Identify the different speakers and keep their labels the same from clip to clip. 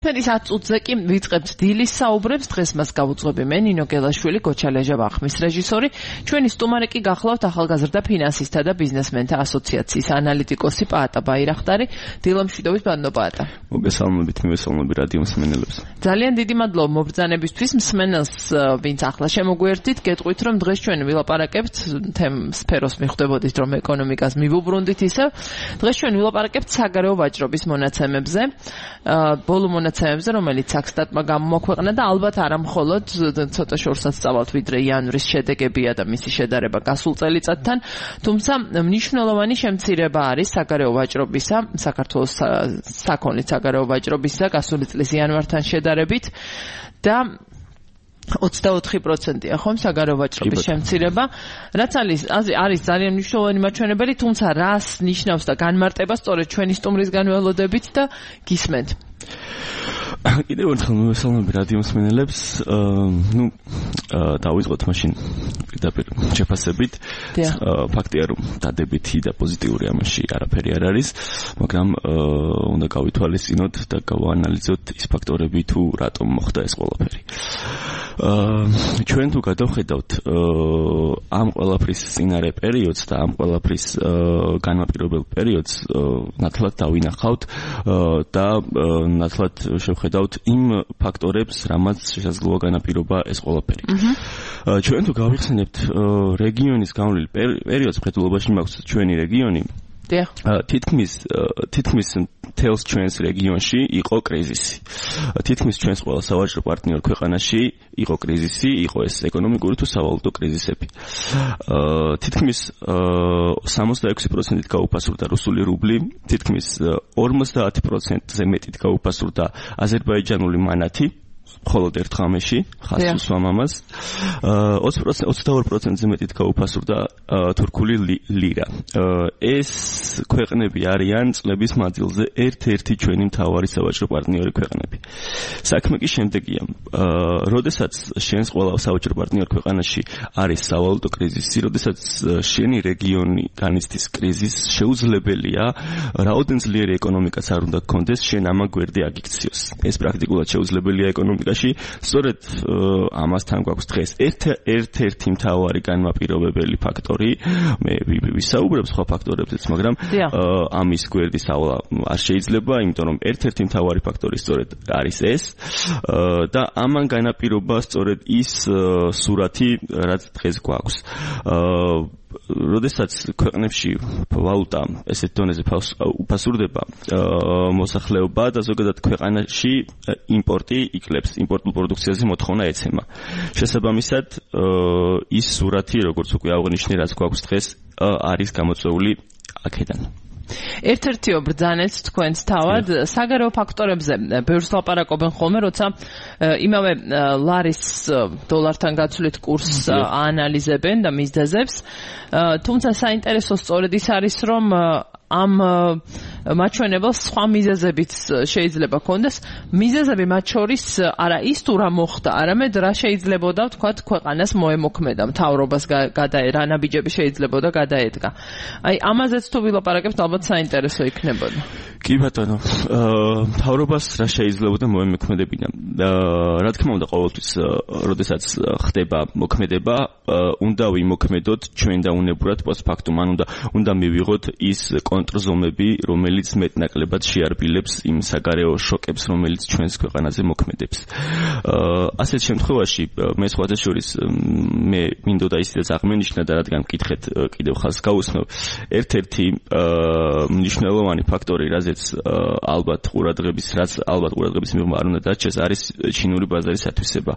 Speaker 1: Ჩვენი საწუთზე კი ვიწყებთ დილის საუბრებს. დღეს მას გავუძღვები მე ნინო გელაშვილი, გოჩალეჟა ვახმის რეჟისორი. ჩვენი სტუმარი კი გახლავთ ახალგაზრდა ფინანსისტთა და ბიზნესმენთა ასოციაციის ანალიტიკოსი პაატა ბაირახტარი. დილამშვიდობის ბანდო პაატა.
Speaker 2: მოგესალმებით, მივესალმები რადიო მსმენელებს.
Speaker 1: ძალიან დიდი მადლობა მობრძანებისთვის. მსმენელს ვინც ახლა შემოგვერთით, გეტყვით რომ დღეს ჩვენ ვილაპარაკებთ თემ სფეროს მიხვდებოდით რომ ეკონომიკას მივუბრუნდით ისევ. დღეს ჩვენ ვილაპარაკებთ საგარეო ვაჭრობის მონაცემებზე. ბოლო მონაცემებზე, რომელიც საქსტატმა გამოაქვეყნა და ალბათ არა მხოლოდ ცოტა შორსაც წავალთ ვიდრე იანვრის შედეგებია და მისი შედარება გასულ წელიწადთან, თუმცა მნიშვნელოვანი შემცირება არის საგარეო ვაჭრობისა, საქართველოს საქონლის საგარეო ვაჭრობისა გასული წლის იანვართან შედარებით და 24%-ია ხომ საგარეო ვაჭრობის შემცირება, რაც არის ძალიან მნიშვნელოვანი მაჩვენებელი, თუმცა რას ნიშნავს და განმარტება სწორედ ჩვენი სტუმრისგან ველოდებით და გისმენთ.
Speaker 2: კიდევ ერთხელ მივესალმები რადიო მსმენელებს. დავიწყოთ მაშინ პირდაპირ შეფასებით. ფაქტია რომ დადებითი და პოზიტიური ამაში არაფერი არ არის, მაგრამ უნდა გავითვალისწინოთ და გავაანალიზოთ ის ფაქტორები თუ რატომ მოხდა ეს ყველაფერი. ჩვენ თუ გადავხედავთ ამ ყველაფრის წინარე პერიოდს და ამ ყველაფრის განმაპირობებელ პერიოდს, ნათლად დავინახავთ და ნათლად შევხედავთ იმ ფაქტორებს, რამაც შესაძლოა განაპირობა ეს ყველაფერი. ჩვენ თუ გავიხსენებთ რეგიონის განვლილ პერიოდს, მხედველობაში მაქვს ჩვენი რეგიონი, თითქმის თელს ჩვენს რეგიონში იყო კრიზისი. თითქმის ჩვენს ყველა სავაჭრო პარტნიორ ქვეყანაში იყო კრიზისი, იყო ეს ეკონომიკური თუ სავალუტო კრიზისები. თითქმის 66%-ით გაუფასურდა რუსული რუბლი, თითქმის 50%-ზე მეტით გაუფასურდა აზერბაიჯანული მანათი. მხოლოდ ერთ ღამეში ხას უსვამ ამას. 22%-ზე მეტით გაუფასურდა თურქული ლირა. ეს ქვეყნები არიან წლების მანძილზე ერთ-ერთი ჩვენი მთავარი სავაჭრო პარტნიორი ქვეყნები. საქმე კი შემდეგია. როდესაც შენს ყველა სავაჭრო პარტნიორ ქვეყანაში არის სავალუტო კრიზისი, როდესაც შენი რეგიონი განიცდის კრიზისს, შეუძლებელია რაოდენ ძლიერი ეკონომიკაც არ უნდა გქონდეს, შენ ამან გვერდი აგიქციოს. ეს პრაქტიკულად შეუძლებელია ეკონომიკაში. სწორედ ამასთან გვაქვს დღეს ერთ-ერთი მთავარი განმაპირობებელი ფაქტორი. მე ვისაუბრებ სხვა ფაქტორებზეც, მაგრამ ამის გვერდი სწავლა არ შეიძლება, იმიტომ რომ ერთ-ერთი მთავარი ფაქტორი სწორედ არის ეს და ამან განაპირობა სწორედ ის სურათი, რაც დღეს გვაქვს. როდესაც ქვეყნებში ვალუტა ესეთ დონეზე უფასურდება, მოსახლეობა და ზოგადად ქვეყანაში იმპორტი იკლებს, იმპორტულ პროდუქციაზე მოთხოვნა ეცემა. შესაბამისად, ის სურათი, როგორც უკვე აღნიშნე, რაც გვაქვს დღეს, არის გამოწვეული აქედან.
Speaker 1: ერთ-ერთიო ბრძანეთ თქვენს თავად საგარეო ფაქტორებზე ბევრს ლაპარაკობენ ხოლმე, როცა იმავე ლარის დოლართან გაცვლით კურსს აანალიზებენ და მისდევს. თუმცა საინტერესო სწორედ ის არის, რომ ამ მაჩვენებელს სხვა მიზეზებიც შეიძლება ქონდეს. მიზეზები მათ შორის არა ის თუ რა მოხდა, არამედ რა შეიძლებოდა ვთქვათ ქვეყანას მოემოქმედა, მთავრობას რა ნაბიჯები შეიძლებოდა გადაედგა. აი ამაზეც თუ ვილაპარაკებთ, ალბათ საინტერესო იქნებოდა.
Speaker 2: კი ბატონო, მთავრობას რა შეიძლებოდა მოემოქმედებინა. რა თქმა უნდა, ყოველთვის როდესაც ხდება მოქმედება, უნდა ვიმოქმედოთ ჩვენ და უნებურად პოსტფაქტუმ, უნდა მივიღოთ ის კონტრზომები, რომელიც მეტნაკლებად შეარბილებს იმ საგარეო შოკებს, რომელიც ჩვენს ქვეყანაზე მოქმედებს. ასეთ შემთხვევაში მე სხვათა შორის მე მინდოდა ისიც აღმენიშნა და რადგან მკითხეთ კიდევ ხალხს გაუსმევ, ერთ-ერთი მნიშვნელოვანი ფაქტორი, რაც ალბათ ყურადღების მიღმა არ უნდა დარჩეს, არის ჩინური ბაზარის ათვისება.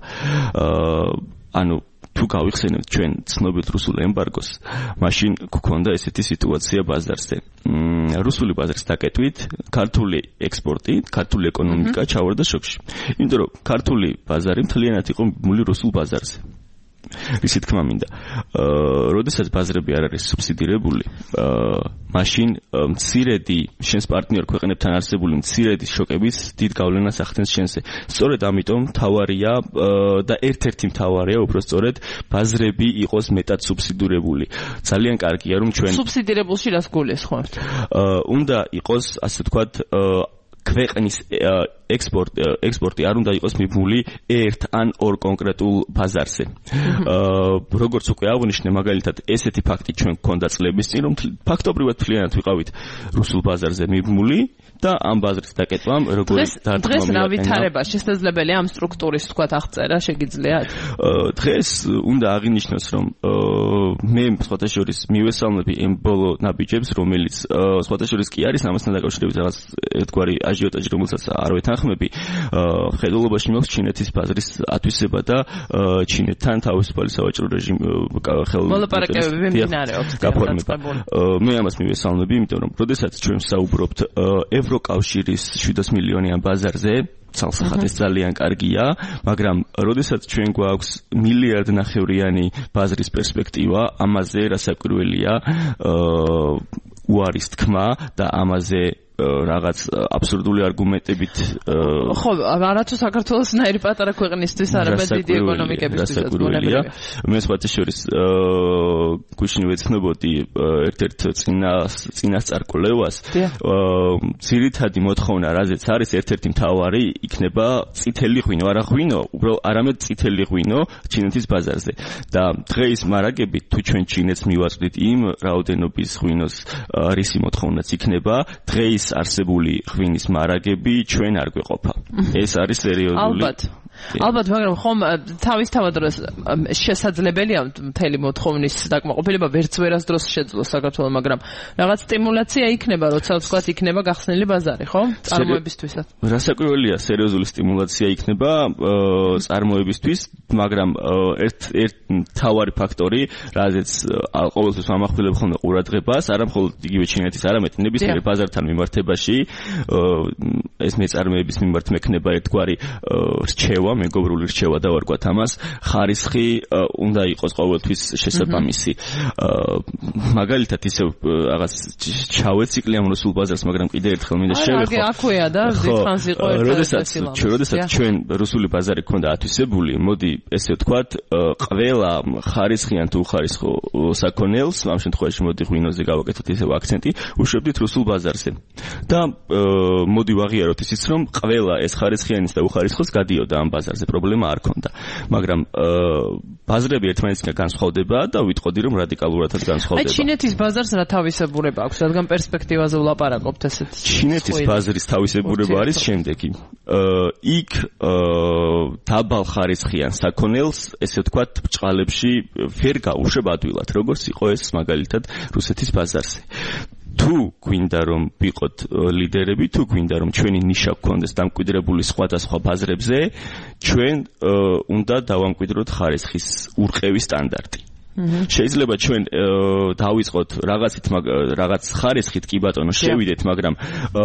Speaker 2: ანუ თუ გავიხსენებთ ჩვენ ცნობილ რუსულ ემბარგოს, მაშინ გქონდა ესეთი სიტუაცია ბაზარზე. რუსული ბაზრის დაკეტვით ქართული ექსპორტი, ქართული ეკონომიკა ჩავარდა შოკში. იმიტომ რომ ქართული ბაზარი მთლიანად იყო მიბმული რუსულ ბაზარზე. რისი თქმა მინდა. როდესაც ბაზრები არ არის სუბსიდირებული, მაშინ მცირედი შენს პარტნიორ ქვეყნებთან არსებული მცირედი შოკების დიდ გავლენას ახდენს შენზე. სწორედ ამიტომ მთავარია და ერთ-ერთი მთავარია უბრალოდ ბაზრები იყოს მეტად სუბსიდირებული. ძალიან კარგია რომ ჩვენ
Speaker 1: სუბსიდირებულში რას გულისხმობთ?
Speaker 2: უნდა იყოს ასე ვთქვათ ქვეყნის ექსპორტი არ უნდა იყოს მიბმული ერთ ან ორ კონკრეტულ ბაზარზე. როგორც უკვე აღნიშნე, მაგალითად, ესეთი ფაქტი ჩვენ გვქონდა წლების წინ, რომ ფაქტობრივად მთლიანად ვიყავით რუსულ ბაზარზე მიბმული და ამ ბაზრის დაკეტვამ როგორი დარტყმა
Speaker 1: დღეს რა ვითარება შესაძლებელია ამ სტრუქტურის თქვა აღწერა შეგიძლიათ?
Speaker 2: დღეს უნდა აღინიშნოს, რომ მე სხვათა შორის მივესალმები იმ ბოლო ნაბიჯებს, რომელიც სხვათა შორის კი არის ამასთან დაკავშირებით რაღაც ერთგვარი აჟიოტაჟი, რომელსაც არ ვეთანხმები. ხედულობაში მაქვს ჩინეთის ბაზრის ათვისება და ჩინეთთან თავისუფალი სავაჭრო რეჟიმი
Speaker 1: მოლაპარაკებები მიმდინარეობს.
Speaker 2: მე ამას მივესალმები, იმიტომ რომ როდესაც ჩვენ ვსაუბრობთ ევროკავშირის 700 მილიონიან ბაზარზე, ცალსახად ეს ძალიან კარგია, მაგრამ როდესაც ჩვენ გვაქვს მილიარდნახევრიანი ბაზრის პერსპექტივა, ამაზე რასაკვირველია უარის თქმა და ამაზე რაღაც აბსურდული არგუმენტებით
Speaker 1: ხო, არათუ საქართველოს ნაირი პატარა ქვეყნისთვის, არამედ დიდი ეკონომიკებისთვისაც გონებრივია.
Speaker 2: მე სხვათა შორის გუშინ ვეცნობოდი ერთ-ერთ წინასწარ-კვლევას, ძირითადი მოთხოვნა, რაზეც არის ერთ-ერთი მთავარი, იქნება წითელი ღვინო, არა ღვინო, უბრალოდ არამედ წითელი ღვინო ჩინეთის ბაზარზე. და დღეის მარაგებით, თუ ჩვენ ჩინეთს მივაწყდით იმ რაოდენობის ღვინოს რისი მოთხოვნაც იქნება, დღეის არსებული ღვინის მარაგები ჩვენ არ გვეყოფა. ეს არის სერიოზული.
Speaker 1: ალბათ, მაგრამ ხომ თავისთავად შესაძლებელია მთელი მოთხოვნის დაკმაყოფილება ვერც ვერას დროს შეძლოს საქართველოს, მაგრამ რაღაც სტიმულაცია იქნება, როცა ვთქვათ, იქნება გახსნილი ბაზარი, ხო? წარმოებისთვისაც.
Speaker 2: რასაკვირველია, სერიოზული სტიმულაცია იქნება წარმოებისთვის, მაგრამ ერთ მთავარი ფაქტორი, რაზეც ყოველთვის ვამახვილებ ხოლმე ყურადღებას, არა მხოლოდ იგივე ჩინეთის, არამედ ნებისმიერ ბაზართან მიმართებაში, ეს მეწარმეების მიმართ მექნება ერთგვარი რჩევა, მეგობრული რჩევა დავარქვათ ამას, ხარისხი უნდა იყოს ყოველთვის შესაბამისი. მაგალითად ისევ რაღაც ჩავეციკლი ამ რუსულ ბაზარს, მაგრამ კიდე ერთხელ მინდა შევეხო.
Speaker 1: აქვეა და დიდხანს იყო
Speaker 2: როდესაც ჩვენ რუსული ბაზარი ქონდა ათვისებული, მოდი ესე ვთქვათ, ყველა ხარისხიან თუ უხარისხო საქონელს, ამ შემთხვევაში მოდი ღვინოზე გავაკეთოთ ისევ აქცენტი, უშვებდით რუსულ ბაზარზე. და მოდი ვაღიაროთ ისიც, რომ ყველა ეს ხარისხიანის და უხარისხოს გადიოდა ამ ბაზარზე, პრობლემა არ ქონდა. მაგრამ ბაზრები ერთმანეთისგან განსხვავდება და ვიტყოდი, რომ რადიკალურადაც განსხვავდება.
Speaker 1: აი ჩინეთის ბაზარს რა თავისებურება აქვს, რადგან პერსპექტივაზე ვლაპარაკობთ ესეთ.
Speaker 2: ჩინეთის ბაზრის თავისებურება არის შემდეგი. იქ დაბალ ხარისხიან საქონელს, ესე ვთქვათ, ბჭყალებში ვერ გაუშვებ ადვილად, როგორც იყო ეს მაგალითად რუსეთის ბაზარზე. თუ გვინდა რომ ვიყოთ ლიდერები, თუ გვინდა რომ ჩვენი ნიშა გქონდეს დამკვიდრებული სხვადასხვა ბაზრებზე, ჩვენ უნდა დავამკვიდროთ ხარისხის ურყევის სტანდარტი. შეიძლება ჩვენ დავიწყოთ რაღაც ხარისხით კი ბატონო შევიდეთ, მაგრამ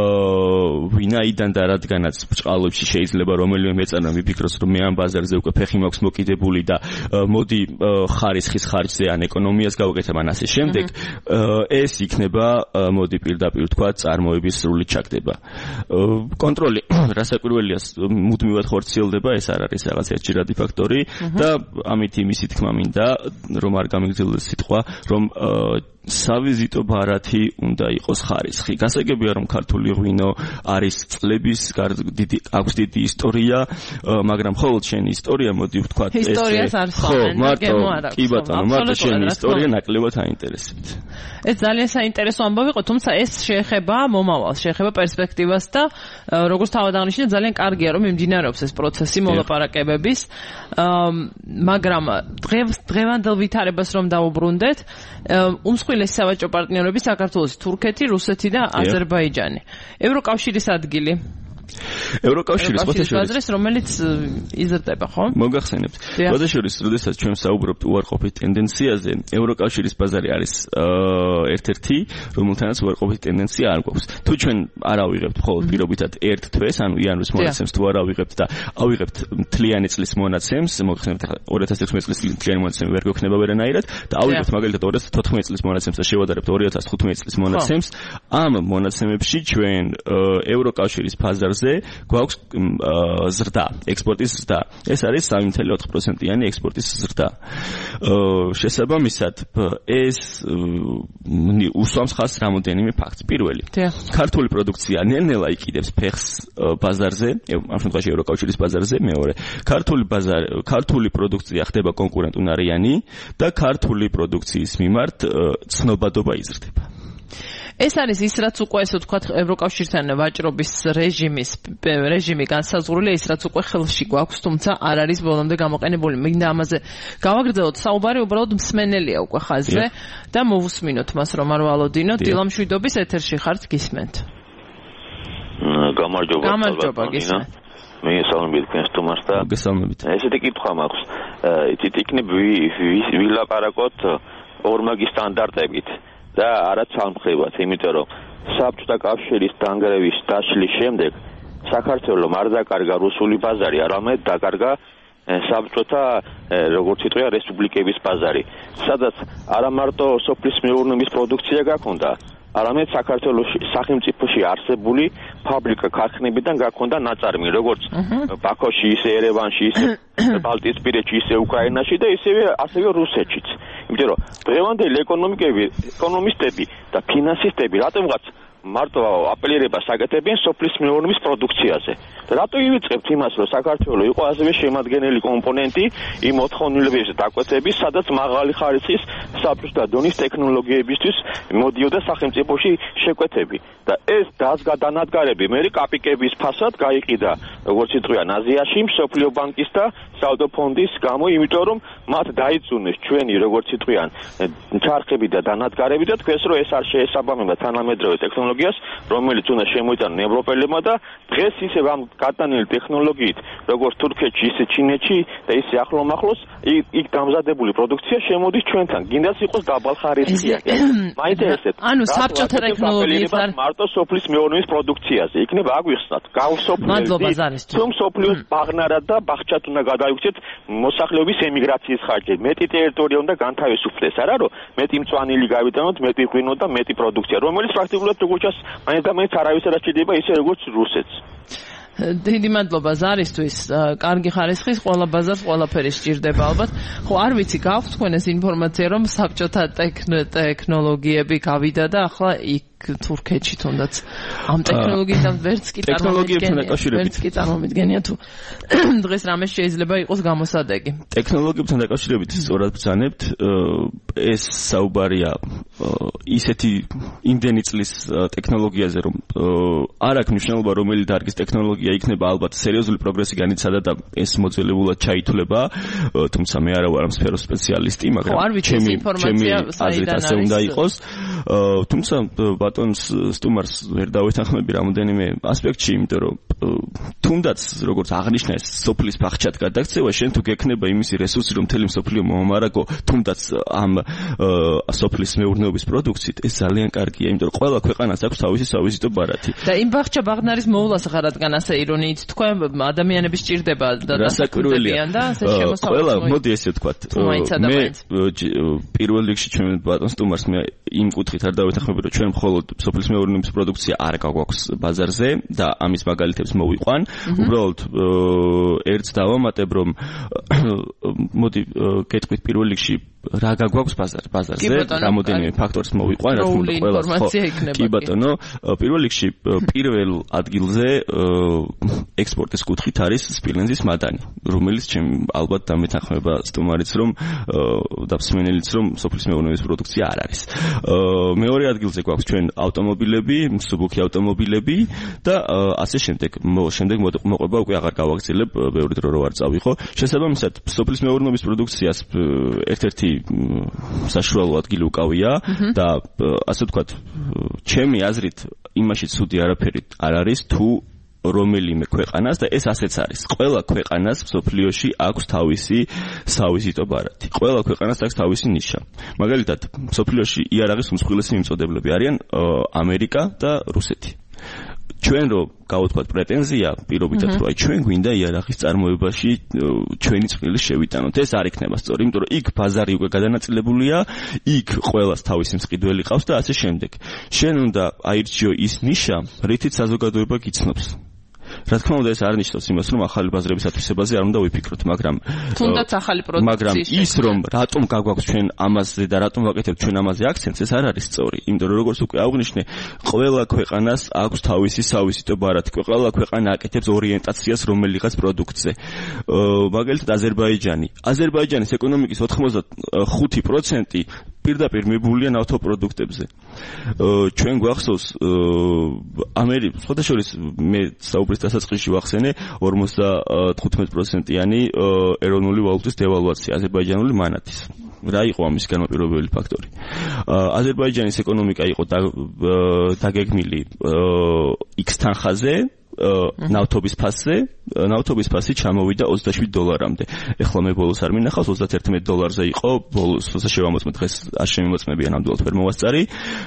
Speaker 2: ვინაიდან და რადგანაც ბჭყალებში შეიძლება რომელიმე მეწარმე მიფიქროს, რომ მე ამ ბაზარზე უკვე ფეხი მაქვს მოკიდებული და მოდი ხარისხის ხარჯზე ან ეკონომიას გავაკეთებ ან ასე შემდეგ, ეს იქნება მოდი პირდაპირ თქვა წარმოების სრული ჩაგდება. კონტროლი რასაკვირველია მუდმივად ხორციელდება, ეს არ არის რაღაც ერთჯერადი ფაქტორი და ამით იმისი თქმა მინდა, რომ არ გამიგრძელდეს სიტყვა, რომ სავიზიტო ბარათი უნდა იყოს ხარისხი. გასაგებია, რომ ქართული ღვინო არის წლების აქვს დიდი ისტორია, მაგრამ მხოლოდ შენი ისტორია, მოდი ვთქვათ, ეს
Speaker 1: ისტორიას არ
Speaker 2: სვამენ, კი ბატონო, მარტო შენი ისტორია ნაკლებად აინტერესებთ.
Speaker 1: ეს ძალიან საინტერესო ამბავი იყო, თუმცა ეს შეეხება მომავალს, შეეხება პერსპექტივას და როგორც თავად აღნიშნე, ძალიან კარგია, რომ მიმდინარეობს ეს პროცესი მოლაპარაკებების, მაგრამ დღევანდელ ვითარებას რომ დავუბრუნდეთ, უმსხვილესი სავაჭრო პარტნიორები საქართველოს, თურქეთი, რუსეთი და აზერბაიჯანი. ევროკავშირის ადგილი. ევროკავშირის ბაზრის, რომელიც იზრდება, ხო?
Speaker 2: მოგახსენებთ. ბაზაშორის, როდესაც ჩვენ საუბრობთ უარყოფით ტენდენციაზე, ევროკავშირის ბაზარი არის ერთ-ერთი, რომელთანაც უარყოფით ტენდენცია არ გვაქვს. თუ ჩვენ არ ავიღებთ მხოლოდ პირობითად ერთ თვეს, ანუ იანვრის მონაცემს თუ არ ავიღებთ და ავიღებთ მთლიანი წლის მონაცემს, მოგხსენებთ 2016 წლის მთლიანი მონაცემი ვერ გვექნება ვერანაირად და ავიღებთ მაგალითად 2014 წლის მონაცემს და შევადარებთ 2015 წლის მონაცემს, ამ მონაცემებში ჩვენ ევროკავშირის ბაზარს ფაქტორზე გვაქვს ზრდა, ექსპორტის ზრდა. ეს არის 3.4%-იანი ექსპორტის ზრდა. შესაბამისად, ეს უსვამს ხაზს რამოდენიმე ფაქტს. პირველი, ქართული პროდუქცია ნელ-ნელა იკიდებს ფეხს ბაზარზე, ამ შემთხვევაში ევროკავშირის ბაზარზე. მეორე, ქართული პროდუქცია ხდება კონკურენტუნარიანი და ქართული პროდუქციის მიმართ ცნობადობა იზრდება.
Speaker 1: ეს არის ის, რაც უკვე ესე ვთქვათ, ევროკავშირთან ვაჭრობის რეჟიმი განსაზღვრულია, ის რაც უკვე ხელში გვაქვს, თუმცა არ არის ბოლომდე გამოყენებული. მინდა ამაზე გავაგრძელოთ საუბარი, უბრალოდ მსმენელია უკვე ხაზზე და მოვუსმინოთ მას, რომ არ ვალოდინოთ. დილამშვიდობის ეთერში ხართ, გისმენთ.
Speaker 3: გამარჯობა გისმენთ. მეესალმებით თქვენს და
Speaker 2: გესალმებით.
Speaker 3: ესეთი კითხვა მაქვს. იცით იქნებ ვილაპარაკოთ ორმაგი სტანდარტებით და არა ცალმხრივად, იმიტომ რომ საბჭოთა კავშირის დანგრევის დაშლის შემდეგ საქართველოს არ დაკარგა რუსული ბაზარი, არამედ დაკარგა საბჭოთა როგორც იტყვია რესპუბლიკების ბაზარი, სადაც არა მარტო სოფლის მეურნეობის პროდუქცია გაქონდა, არამედ საქართველოს სახელმწიფოში არსებული ფაბრიკა ქარხნებიდან გაქონდა ნაწარმი, როგორც ბაქოში, ისე ერევანში, ისე ბალტიისპირეთში, ისე უკრაინაში და ასევე რუსეთშიც. იმიტომ რომ დღევანდელი ეკონომისტები და ფინანსისტები რატომღაც მარტო აპელირებას აკეთებენ სოფლის მეურნეობის პროდუქციაზე. და რატო ივიწყებთ იმას, რომ საქართველოს იყო ასევე შემადგენელი კომპონენტი იმ მოთხოვნილების დაკვეთების, სადაც მაღალი ხარისხის საბჭოთა დონის ტექნოლოგიებისთვის მოდიოდა სახელმწიფოში შეკვეთები. და ეს დანადგარები მე კაპიკების ფასად გაიყიდა, როგორც იტყვიან, აზიაში, მსოფლიო ბანკის და საავადმყოფო ფონდის გამო, იმიტომ რომ მათ დაიწუნეს ჩვენი, როგორც იტყვიან, ჩარხები და დანადგარები და თქვენს რომ ეს არ შეესაბამება თანამედროვე ტექნოლოგიას, რომელიც უნდა შემოიტანონ ევროპელებმა და დღეს ისევ ამ გატანილი ტექნოლოგიით, როგორც თურქეთში, ისე ჩინეთში და ისე ახლომახლოს, იქ დამზადებული პროდუქცია შემოდის ჩვენთან. გინდას იყოს დაბალხარისხიანი. მაინტერესებს.
Speaker 1: ანუ საბჭოთა ტექნოლოგიით არ
Speaker 3: მარტო სოფლის მეურნეობის პროდუქციაზე. იქნება აგვიხსნათ, გავსოფლებით. თუმ სოფლიოს ბაღნარად და ბახჩად უნდა გადაიქცეთ მოსახლეობის ემიგრაციის ხარჯები. მეტი ტერიტორია უნდა განთავისუფლდეს, არა რომ მეტი მწვანილი გავიტანოთ, მეტი ღვინო და მეტი პროდუქცია, რომელიც პრაქტიკულად როგორც ჩანს, მაინც არავის არ აჩვენდება ისე როგორც რუსეთს.
Speaker 1: დიდი მადლობა ზარისთვის. კარგი ხარისხის ყველა ბაზარს ყველაფერი სჭირდება ალბათ. ხო, არ ვიცი, გაქვთ თქვენ ეს ინფორმაცია, რომ საბჭოთა ტექნოლოგიები გავიდა და ახლა იქ თურქეთში თუნდაც ამ ტექნოლოგიებთან ვერც კი წარმომიდგენია თუ დღეს რამე შეიძლება იყოს გამოსადეგი.
Speaker 2: ტექნოლოგიებთან დაკავშირებით სწორად ბრძანებთ, ეს საუბარია ისეთი იმდენი წლის ტექნოლოგიაზე, რომ არ აქვს მნიშვნელობა რომელი დარგის ტექნოლოგია იქნება, ალბათ სერიოზული პროგრესი განიცადა და ეს მოძველებულად ჩაითვლება, თუმცა მე არა ვარ ამ სფეროს სპეციალისტი, მაგრამ ჩემი აზრით ასე უნდა იყოს. თუმცა ბატონს სტუმარს ვერ დავეთანხმები რამოდენიმე ასპექტში, იმიტომ რომ თუნდაც როგორც აღნიშნა ეს სოფლის ბახჩად გადაქცევა, შენ თუ გექნება იმისი რესურსი, რომ მთელი მსოფლიო მომარაგო, თუნდაც ამ სოფლის მეურნეობის პროდუქციით, ეს ძალიან კარგია, იმიტომ რომ ყველა ქვეყანას აქვს თავისი სავიზიტო ბარათი.
Speaker 1: და იმ ბახჩა ბაღნარის მოვლას ახლა რადგან ასე ირონიით თქვენ ადამიანები სჭირდება და დასაკვირველიან და ასე შემოსავლის.
Speaker 2: ყველა მოდი ესე ვთქვათ. მე პირველ რიგში ჩვენ ბატონ სტუმარს მე იმ კუთხით არ დავეთანხმები, რომ ჩვენ მხოლოდ სოფლის მეურნეობის პროდუქცია არ გაგვაქვს ბაზარზე და ამის მაგალითებს მოვიყვან. უბრალოდ ერთს დავამატებ, რომ მოდი გეტყვით პირველ რიგში რა გაგვაქვს ბაზარზე, რამოდენიმე ფაქტორს მოვიყვან, რა თქმა უნდა, ყველა კი ბატონო, პირველ რიგში პირველ ადგილზე ექსპორტის კუთხით არის სპილენძის მადანი, რომელიც ჩემ ალბათ დამეთანხმება სტუმარიც, რომ და მსმენელიც, რომ სოფლის მეურნეობის პროდუქცია არ არის. მეორე ადგილზე გვაქვს ჩვენ ავტომობილები, მსუბუქი ავტომობილები და ასე შემდეგ. შემდეგ მოყვება უკვე აღარ გავაგრძელებ, ბევრი დრო რო არ წავიღო. შესაბამისად, სოფლის მეურნეობის პროდუქციას ერთ-ერთი საშუალო ადგილი უკავია და ასე ვთქვათ, ჩემი აზრით იმაში ცუდი არაფერი არ არის თუ რომელიმე ქვეყანას და ეს ასეც არის. ყველა ქვეყანას მსოფლიოში აქვს თავისი სავიზიტო ბარათი. ყველა ქვეყანას აქვს თავისი ნიშა. მაგალითად, მსოფლიოში იარაღის უმსხვილესი მიმწოდებლები არიან ამერიკა და რუსეთი. ჩვენ რო გავუთქვათ პრეტენზია პირობითად, რომ ჩვენ გვინდა იარაღის წარმოებაში ჩვენი წვლილი შევიტანოთ. ეს არ იქნება სწორი, იმიტომ რომ იქ ბაზარი უკვე გადანაწილებულია, იქ ყველას თავისი მსყიდველი ყავს და ასე შემდეგ. შენ უნდა აირჩიო ის ნიშა, რითიც საზოგადოება გიცნობს. რა თქმა უნდა ეს არ ნიშნავს იმას, რომ ახალი ბაზრების ათვისებაზე არ უნდა ვიფიქროთ, მაგრამ
Speaker 1: თუნდაც ახალი პროდუქციის
Speaker 2: ის რომ რატომ გაგვაქვს ჩვენ ამაზე და რატომ ვაკეთებთ ჩვენ ამაზე აქცენტს, ეს არ არის სწორი. იმიტომ რომ როგორც უკვე აღვნიშნე, ყველა ქვეყანას აქვს თავისი სავიზიტო ბარათი. ყველა ქვეყანა აკეთებს ორიენტაციას რომელიღაც პროდუქტზე. მაგალითად აზერბაიჯანის ეკონომიკის 85% პირდაპირ მიბულია ნავთობპროდუქტებზე. ჩვენ გვახსოვს სხვადასხვა მე საუბრის დასაწყისში ვახსენე 55%-იანი ეროვნული ვალუტის დევალვაცია აზერბაიჯანული მანათის. რა იყო ამის განმაპირობებელი ფაქტორი? აზერბაიჯანის ეკონომიკა იყო დაგეგმილი X თანხაზე, ნავთობის ფასი ჩამოვიდა $27-მდე. ეხლა მე ბოლოს არ მინახავს $31-ზე იყო ბოლოს, თორსა შევამოწმე დღეს არ შემიმოწმებია ნამდვილად ვერ მოვასწარი.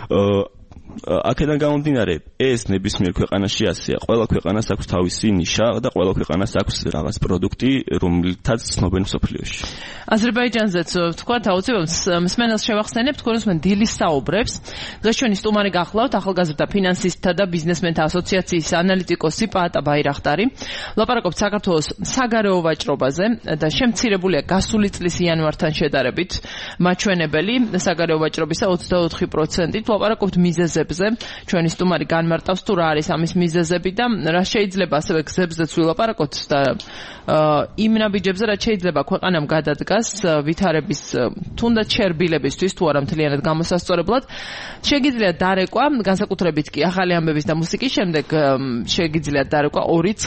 Speaker 2: აქედან გამომდინარე, ეს ნებისმიერ ქვეყანაში ასეა. ყველა ქვეყანას აქვს თავისი ნიშა და ყველა ქვეყანას აქვს რაღაც პროდუქტი, რომელთაც ცნობენ მსოფლიოში.
Speaker 1: აზერბაიჯანზეც ვთქვათ, აუცილებლად მსმენელს შევახსენებთ, თქვენ დილის საუბრებს. დღეს ჩვენი სტუმარი გახლავთ ახალგაზრდა ფინანსისტთა და ბიზნესმენთა ასოციაციის ანალიტიკოსი პაატა ბაირახტარი. ლაპარაკობთ საქართველოს საგარეო ვაჭრობაზე და შემცირებულია გასული წლის იანვართან შედარებით მაჩვენებელი საგარეო ვაჭრობისა 24%-ით. ლაპარაკობთ მიზეზებზე. ჩვენი სტუმარი განმარტავს თუ რა არის ამის მიზეზები და რა შეიძლება ასევე გზებზეც ვილაპარაკოთ და იმ ნაბიჯებზე რაც შეიძლება ქვეყანამ გადადგას ვითარების თუნდაც შერბილებისთვის თუ არა მთლიანად გამოსასწორებლად. შეგიძლიათ დარეკვა, განსაკუთრებით კი ახალი ამბების და მუსიკის შემდეგ შეგიძლიათ დარეკვა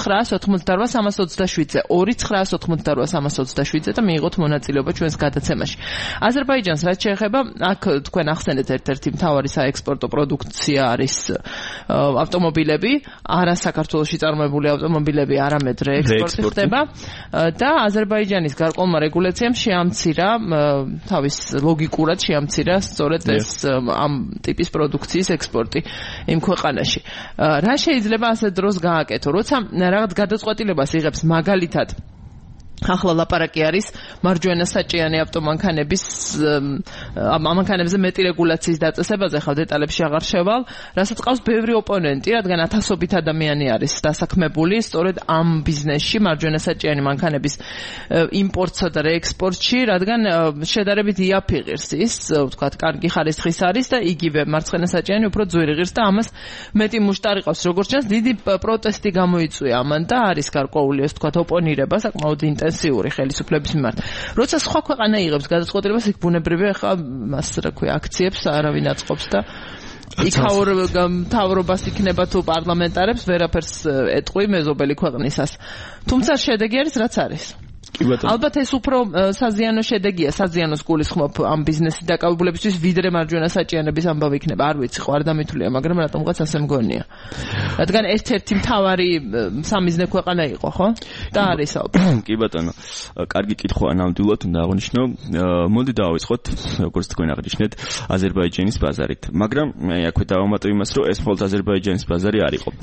Speaker 1: 2988327-ზე 2988327-ზე და მიიღოთ მონაწილეობა ჩვენს გადაცემაში. აზერბაიჯანს რაც შეეხება, აქ თქვენ ახსენეთ ერთ-ერთი მთავარი საექსპორტო პროდუქცია არის ავტომობილები, არა საქართველოში წარმოებული ავტომობილები, არამედ რეექსპორტი ხდება და აზერბაიჯანის გარკვეულმა რეგულაციამ შეამცირა თავის ლოგიკურად შეამცირა სწორედ ეს ამ ტიპის პროდუქციის ექსპორტი იმ ქვეყანაში. რა შეიძლება ასე დროს გააკეთო, როცა რაღაც გადაწყვეტილებას იღებს მაგალითად ახლა ლაპარაკი არის მარჯვენა საჭიანი ავტომანქანების ამანქანებზე მეტი რეგულაციის დაწესებაზე, ხა დეტალებში აღარ შევალ, რასაც ყავს ბევრი ოპონენტი, რადგან ათასობით ადამიანი არის დასაქმებული სწორედ ამ ბიზნესში, მარჯვენა საჭიანი მანქანების იმპორტსა და რეექსპორტში, რადგან შედარებით იაფი ღირს ის, ვთქვათ, კარგი ხარისხის არის და იგივე მარცხენა საჭიანი უფრო ძვირი ღირს და ამას მეტი მუშტარი ყავს. როგორც ჩანს, დიდი პროტესტი გამოიწვია ამან და არის გარკვეული, ასე ვთქვათ, ოპონირება საკმაოდ ინტენსიური ხელისუფლების მიმართ. როცა სხვა ქვეყანა იღებს გადაწყვეტილებას, იქ ბუნებრივია ხა მას რა ქვია აქციებს არავინ აწყობს და იქაურ მთავრობას იქნება თუ პარლამენტარებს ვერაფერს ეტყვი მეზობელი ქვეყნისას. თუმცა შედეგი არის რაც არის. ალბათ ეს უფრო საზიანო შედეგია, საზიანოს გულისხმობ ამ ბიზნესის დაკავებულებისთვის, ვიდრე მარჯვენა საჭიანების ამბავი იქნება. არ ვიცი, ხო არ დამითვლია, მაგრამ რატომღაც ასე მგონია. რადგან ერთ-ერთი მთავარი სამიზნე ქვეყანა იყო, ხო? და არის ალბათ.
Speaker 2: კი ბატონო, კარგი კითხვაა ნამდვილად, უნდა აღვნიშნო. მოდი დავიწყოთ, როგორც თქვენ აღნიშნეთ, აზერბაიჯანის ბაზარით. მაგრამ მე აქვე დავამატო იმას, რომ ეს მხოლოდ აზერბაიჯანის ბაზარი არ იყო.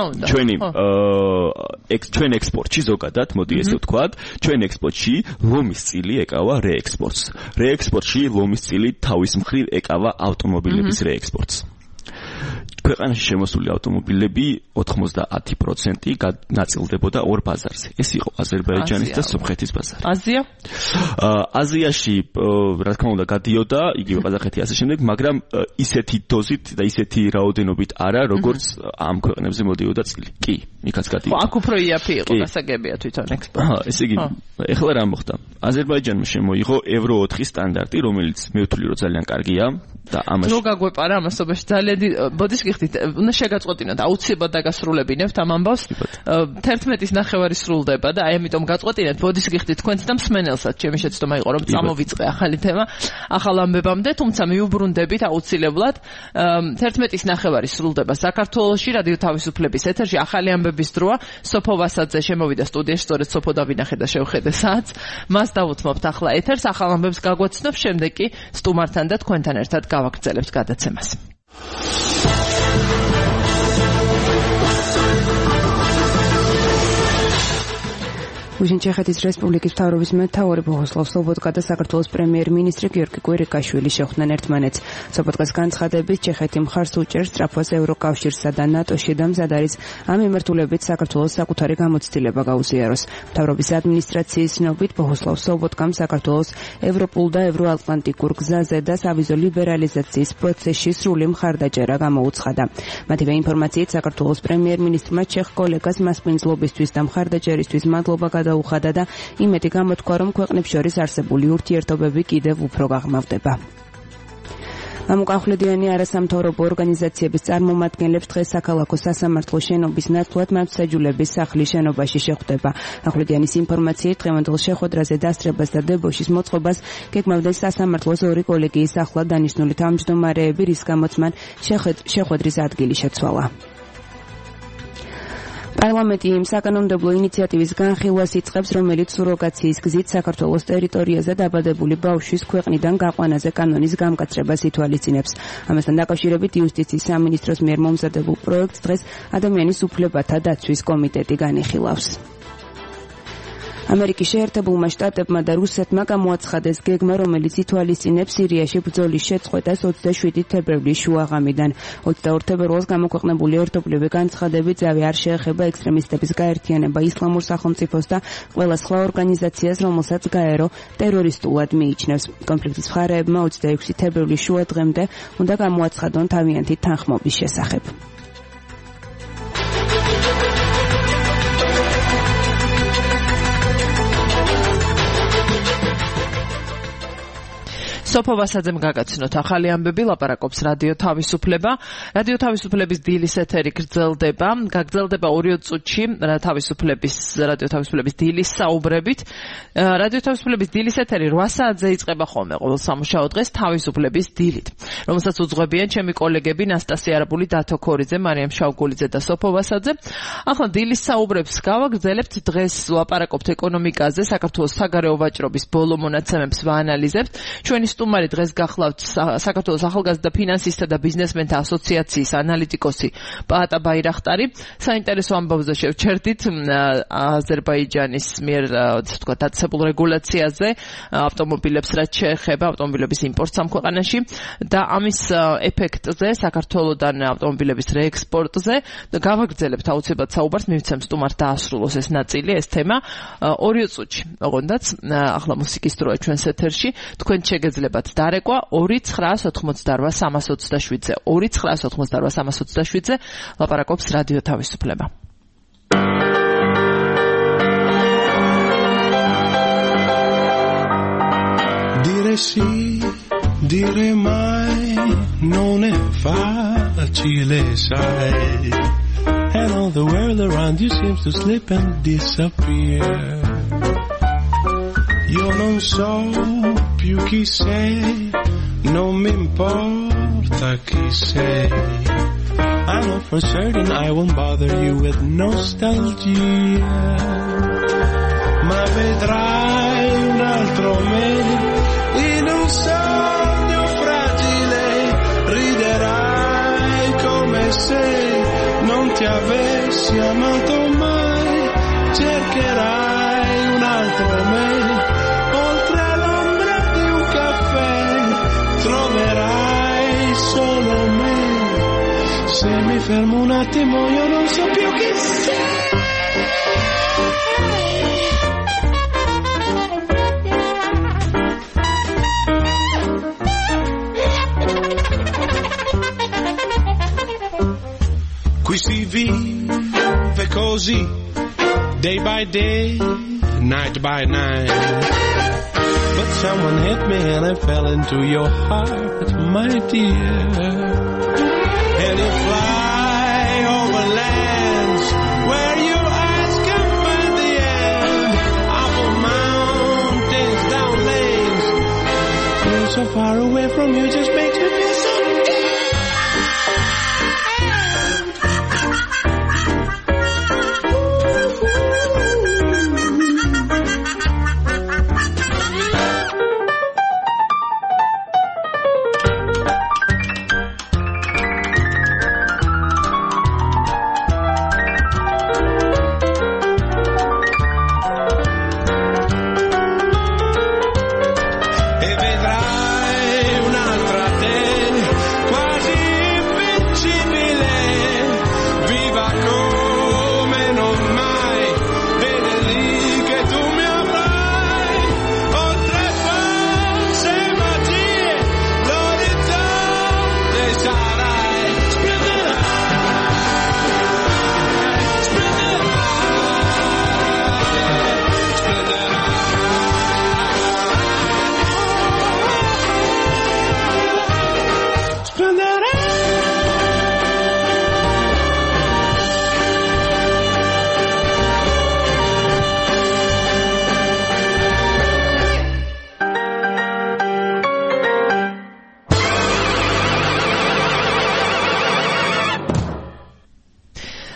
Speaker 2: ჩვენ ექსპორტში ზოგადად, მოდი ესე ვთქვათ, ჩვენ ექსპორტში ლომის წილი ეკავა რეექსპორტს. რეექსპორტში ლომის წილი თავის მხრივ ეკავა ავტომობილების რეექსპორტს. ქვეყანაში შემოსული ავტომობილები 90% ნაწილდებოდა ორ ბაზარზე. ეს იყო აზერბაიჯანის და სომხეთის ბაზარი.
Speaker 1: აზია?
Speaker 2: აზიაში, რა თქმა უნდა, გადიოდა იგივე ყაზახეთი ასე შემდეგ, მაგრამ ისეთი დოზით და ისეთი რაოდენობით არა, როგორც ამ ქვეყნებზე მოდიოდა წილი. კი, იქაც გადიოდა.
Speaker 1: აქ უფრო იაფი იყო, გასაგებია თვითონ ექსპორტი.
Speaker 2: ესე იგი, ეხლა რა მოხდა? აზერბაიჯანმა შემოიღო ევრო 4 სტანდარტი, რომელიც მე ვთვლი, რომ ძალიან კარგია და ამაში
Speaker 1: რო გაგვეპარა ამასობაში ძალიან ბოდიშ გიხდით, უნდა შეგაწყვეტინოთ, აუცილებლად დაგასრულებინებთ ამ ამბავს. 11-ის ნახევარი სრულდება და აი ამიტომ გაწყვეტინეთ, ბოდიშ გიხდით თქვენც და მსმენელსაც, ჩემი შეცდომა იყო, რომ წამოვიწყე ახალი თემა, ახალ ამბებამდე, თუმცა მიუბრუნდებით აუცილებლად 11-ის ნახევარი სრულდება საქართველოში, რადიო თავისუფლების ეთერში ახალი ამბების დროა. სოფო ვასაძე შემოვიდა სტუდიაში, სწორედ სოფო დავინახე და შევხედე საათს. მას დავუთმობთ ახლა ეთერს, ახალ ამბებს გაგვაცნობ, შემდეგ კი სტუმართან და თქვენთან ერთად გავაგრძელებთ გადაცემას.
Speaker 4: გუშინ ჩეხეთის რესპუბლიკის მთავრობის მეთაური ბოჰოსლავ სლობოდკა და საქართველოს პრემიერ-მინისტრი გიორგი კვირიკაშვილი შეხვდნენ ერთმანეთს. სლობოდკას განცხადებით, ჩეხეთი მხარს უჭერს სწრაფვას ევროკავშირსა და ნატოში და მზად არის ამ მიმართულებით საქართველოს საკუთარი გამოცდილება გაუზიაროს. მთავრობის ადმინისტრაციის ცნობით, ბოჰოსლავ სლობოდკამ საქართველოს ევროპულ და ევროატლანტიკურ გზაზე და სავიზო ლიბერალიზაციის პროცესში სრული მხარდაჭერა გამოუცხადა. მათივე ინფორმაციით, საქართველოს პრემიერ-მინისტრმა ჩეხ კოლეგას მასპინძლობისთვის და მხარდაჭერისთვის მადლობა გადაუხადა და იმედი გამოთქვა, რომ ქვეყნებს შორის არსებული ურთიერთობები კიდევ უფრო გაღრმავდება. გამოკახვლედიანი არასამთავრობო ორგანიზაციების წარმომადგენლებს დღეს საქალაქო სასამართლო შენობის ნაცვლად მართლმსაჯულების სახლის შენობაში შეხვდება. ახვლედიანის ინფორმაციით, დღევანდელ შეხვედრაზე დასწრებას და დებოშის მოწყობას გეგმავდნენ სასამართლოს ორი კოლეგიის ახლად დანიშნული თავმჯდომარეები, რის გამოც მან შეხვედრის ადგილი შეცვალა. პარლამენტი იმ საკანონმდებლო ინიციატივის განხილვას იწყებს, რომელიც სუროგაციის გზით საქართველოს ტერიტორიაზე დაბადებული ბავშვის ქვეყნიდან გაყვანაზე კანონის გამკაცრებას ითვალისწინებს. ამასთან დაკავშირებით იუსტიციის სამინისტროს მიერ მომზადებულ პროექტს დღეს ადამიანის უფლებათა დაცვის კომიტეტი განიხილავს. ამერიკის შეერთებულმა შტატებმა და რუსეთმა გამოაცხადეს გეგმა, რომელიც ითვალისწინებს სირიაში ბრძოლის შეწყვეტას 27 თებერვლის შუაღამიდან. 22 თებერვალს გამოქვეყნებული ერთობლივი განცხადებით ზავი არ შეეხება ექსტრემისტების გაერთიანება ისლამურ სახელმწიფოს და ყველა სხვა ორგანიზაციას, რომელსაც გაერო ტერორისტულად მიიჩნევს. კონფლიქტის მხარეებმა 26 თებერვლის შუადღემდე უნდა გამოაცხადონ თავიანთი თანხმობის შესახებ.
Speaker 1: სოფო ვასაძემ გაგაცნოთ ახალი ამბები, ლაპარაკობს რადიო თავისუფლება. რადიო თავისუფლების დილის ეთერი გრძელდება. გაგრძელდება 2 წუთში რადიო თავისუფლების დილის საუბრებით. რადიო თავისუფლების დილის ეთერი 8 საათზე იწყება ხოლმე ყოველ სამუშაო დღეს თავისუფლების დილით, რომელსაც უძღვებიან ჩემი კოლეგები ნასტასია არაბული, დათო ქორიძე, მარიამ შავგულიძე და სოფო ვასაძე. ახლა დილის საუბრებს გავაგრძელებთ. დღეს ლაპარაკობთ ეკონომიკაზე, საქართველოს საგარეო ვაჭრობის ბოლო მონაცემებს ვაანალიზებთ. ჩვენი სტუმარი დღეს გახლავთ საქართველოს ახალგაზრდა ფინანსისტთა და ბიზნესმენთა ასოციაციის ანალიტიკოსი პაატა ბაირახტარი. საინტერესო ამბავზე შევჩერდით აზერბაიჯანის მიერ დაწესებულ რეგულაციაზე ავტომობილებს, რაც შეეხება ავტომობილების იმპორტს ამ ქვეყანაში და ამის ეფექტზე საქართველოდან ავტომობილების რეექსპორტზე. გავაგრძელებთ აუცილებლად საუბარს, მივცემ სტუმარს დაასრულოს ეს ნაწილი, ეს თემა 2 წუთში. ოღონდაც ახლა მუსიკის დროა ჩვენს ეთერში. თქვენ შეგეძლებათ დარეკვა 2988327-ზე 2988327-ზე ლაპარაკობს რადიო თავისუფლება.
Speaker 5: Dire sì, dire mai non è facile, sai. And all the world around you seems to slip and disappear. Io non so più chi sei, non mi importa chi sei. I know for certain I won't bother you with nostalgia. Ma vedrai un altro me in un sogno fragile. Riderai come se non ti avessi amato mai. Cercherai un altro me. Troverai solo me. Se mi fermo un attimo io non so più chi sei. Qui si vive così, day by day, night by night. But someone hit me and I fell into your heart, my dear. And you fly over lands where your eyes can find the end. Up on mountains, down lanes. Being so far away from you just makes me feel so dead.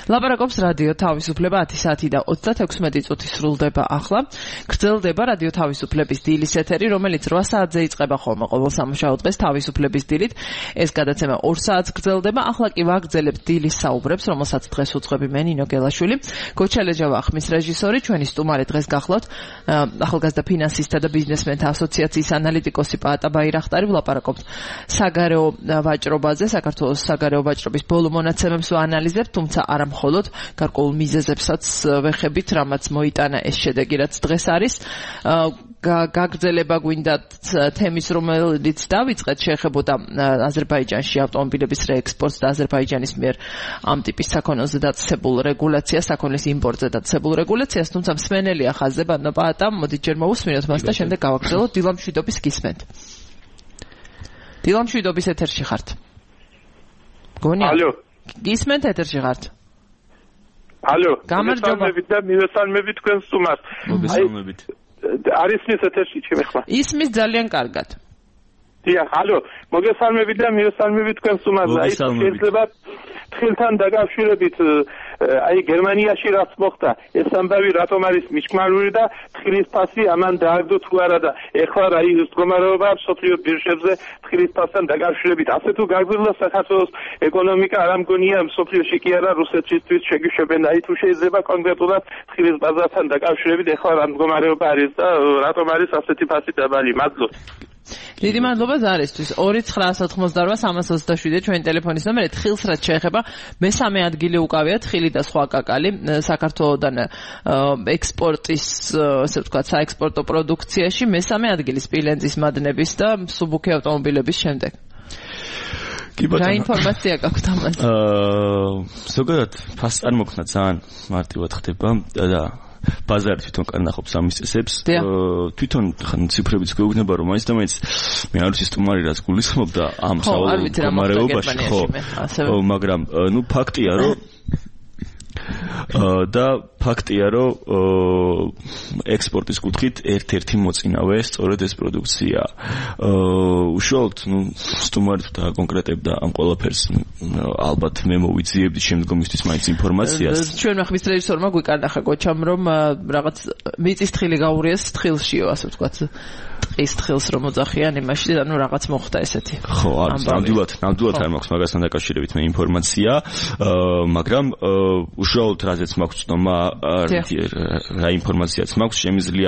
Speaker 1: ლაპარაკობს რადიო თავისუფლება 10 საათი და 36 წუთი სრულდება ახლა. გრძელდება რადიო თავისუფლების დილის ეთერი, რომელიც 8 საათზე იწყება ხოლმე ყოველ სამუშაო დღეს თავისუფლების დილით. ეს გადაცემა 2 საათს გრძელდება. ახლა კი ვაგრძელებთ დილის საუბრებს, რომელსაც დღეს უძღვები მე ნინო გელაშვილი. გოჩალეჯავა ხმის რეჟისორი, ჩვენი სტუმარი დღეს გახლავთ ახალგაზრდა ფინანსისტთა და ბიზნესმენთა ასოციაციის ანალიტიკოსი პაატა ბაირახტარი. ვლაპარაკობთ საგარეო ვაჭრობაზე, საქართველოს საგარეო ვაჭრობის ბოლო მონაცემებს ვაანალიზებთ, თუმცა არა მხოლოდ გარკვეულ მიზეზებსაც ვეხებით, რამაც მოიტანა ეს შედეგი, რაც დღეს არის. გაგრძელება გვინდა თემის, რომელიც დავიწყეთ, შეეხებოდა აზერბაიჯანში ავტომობილების რეექსპორტს და აზერბაიჯანის მიერ ამ ტიპის საქონელზე დაწესებულ რეგულაციას, საქონლის იმპორტზე დაწესებულ რეგულაციას, თუმცა მსმენელია ხაზზე, ბატონო პაატა, მოდით ჯერ მოვუსმინოთ მას და შემდეგ გავაგრძელოთ. დილამშვიდობის გისმენთ. დილამშვიდობის ეთერში ხართ. გონია?
Speaker 6: ალო.
Speaker 1: გისმენთ ეთერში ხართ.
Speaker 6: ალო.
Speaker 1: გამარჯობა.
Speaker 6: მივესალმებით თქვენ სტუმარს.
Speaker 2: მოგესალმებით.
Speaker 6: არის ის ეთერში ჩემი ხმა.
Speaker 1: ისმის ძალიან კარგად.
Speaker 6: დიახ, ალო. მოგესალმებით და მივესალმებით თქვენ სტუმარს. შეიძლება თხილთან დაკავშირებით აი გერმანიაში რაც მოხდა, ეს ამბავი რატომ არის მიჭმარული და თხილის ფასი ამან დააგდო თუ არა და ეხლა რა ის მდგომარეობა სოფლიო ბირჟებზე თხილის ფასთან დაკავშირებით. ასე თუ გაგვირდა საქართველოს ეკონომიკა, არ ამგონია სოფლიოში კი არა რუსეთშიც შეგიშვებენ. აი თუ შეიძლება კონკრეტულად თხილის ბაზართან დაკავშირებით ეხლა რა მდგომარეობა არის და რატომ არის ასეთი ფასი დაბალი. მადლობა.
Speaker 1: დიდი მადლობა ზარისთვის. 2-988-327 ჩვენი ტელეფონის ნომერი. თხილს რაც შეეხება, მესამე ადგილი უკავია თხილი და სხვა კაკალი საქართველოდან ექსპორტის, ასე ვთქვათ, საექსპორტო პროდუქციაში, მესამე ადგილი სპილენძის მადნების და მსუბუქი ავტომობილების შემდეგ.
Speaker 2: კი ბატონო.
Speaker 1: რა ინფორმაცია გაქვთ ამაზე?
Speaker 2: ზოგადად ფასს წარმოქმნა ძალიან მარტივად ხდება და ბაზარი თვითონ კარნახობს ამის წესებს. თვითონ ციფრებიც გვეუბნება, რომ მაინც და მაინც მე არ ვიცი სტუმარი რაც გულისხმობდა ამ სავალალო მდგომარეობაში, ხო, მაგრამ ნუ ფაქტია, რომ და ფაქტია, რომ ექსპორტის კუთხით ერთ-ერთი მოწინავე სწორედ ეს პროდუქცია. უშუალოდ, ნუ სტუმარი თუ დაკონკრეტებდა ამ ყველაფერს, ალბათ მე მოვიძიებდი შემდგომისთვის მაინც ინფორმაციას.
Speaker 1: ჩვენმა ხმის რეჟისორმა გვიკარნახა გოჩამ, რომ რაღაც მიწის თხილი გაურიეს თხილშიო, ასე ვთქვათ. ტყის თხილს რომ მოძახიან იმაში, ანუ რაღაც მოხდა ესეთი.
Speaker 2: ხო, არის, ნამდვილად არ მაქვს მაგასთან დაკავშირებით მე ინფორმაცია, მაგრამ უშუალოდ რაზეც მაქვს ცნობა, რა ინფორმაციაც მაქვს, შემიძლია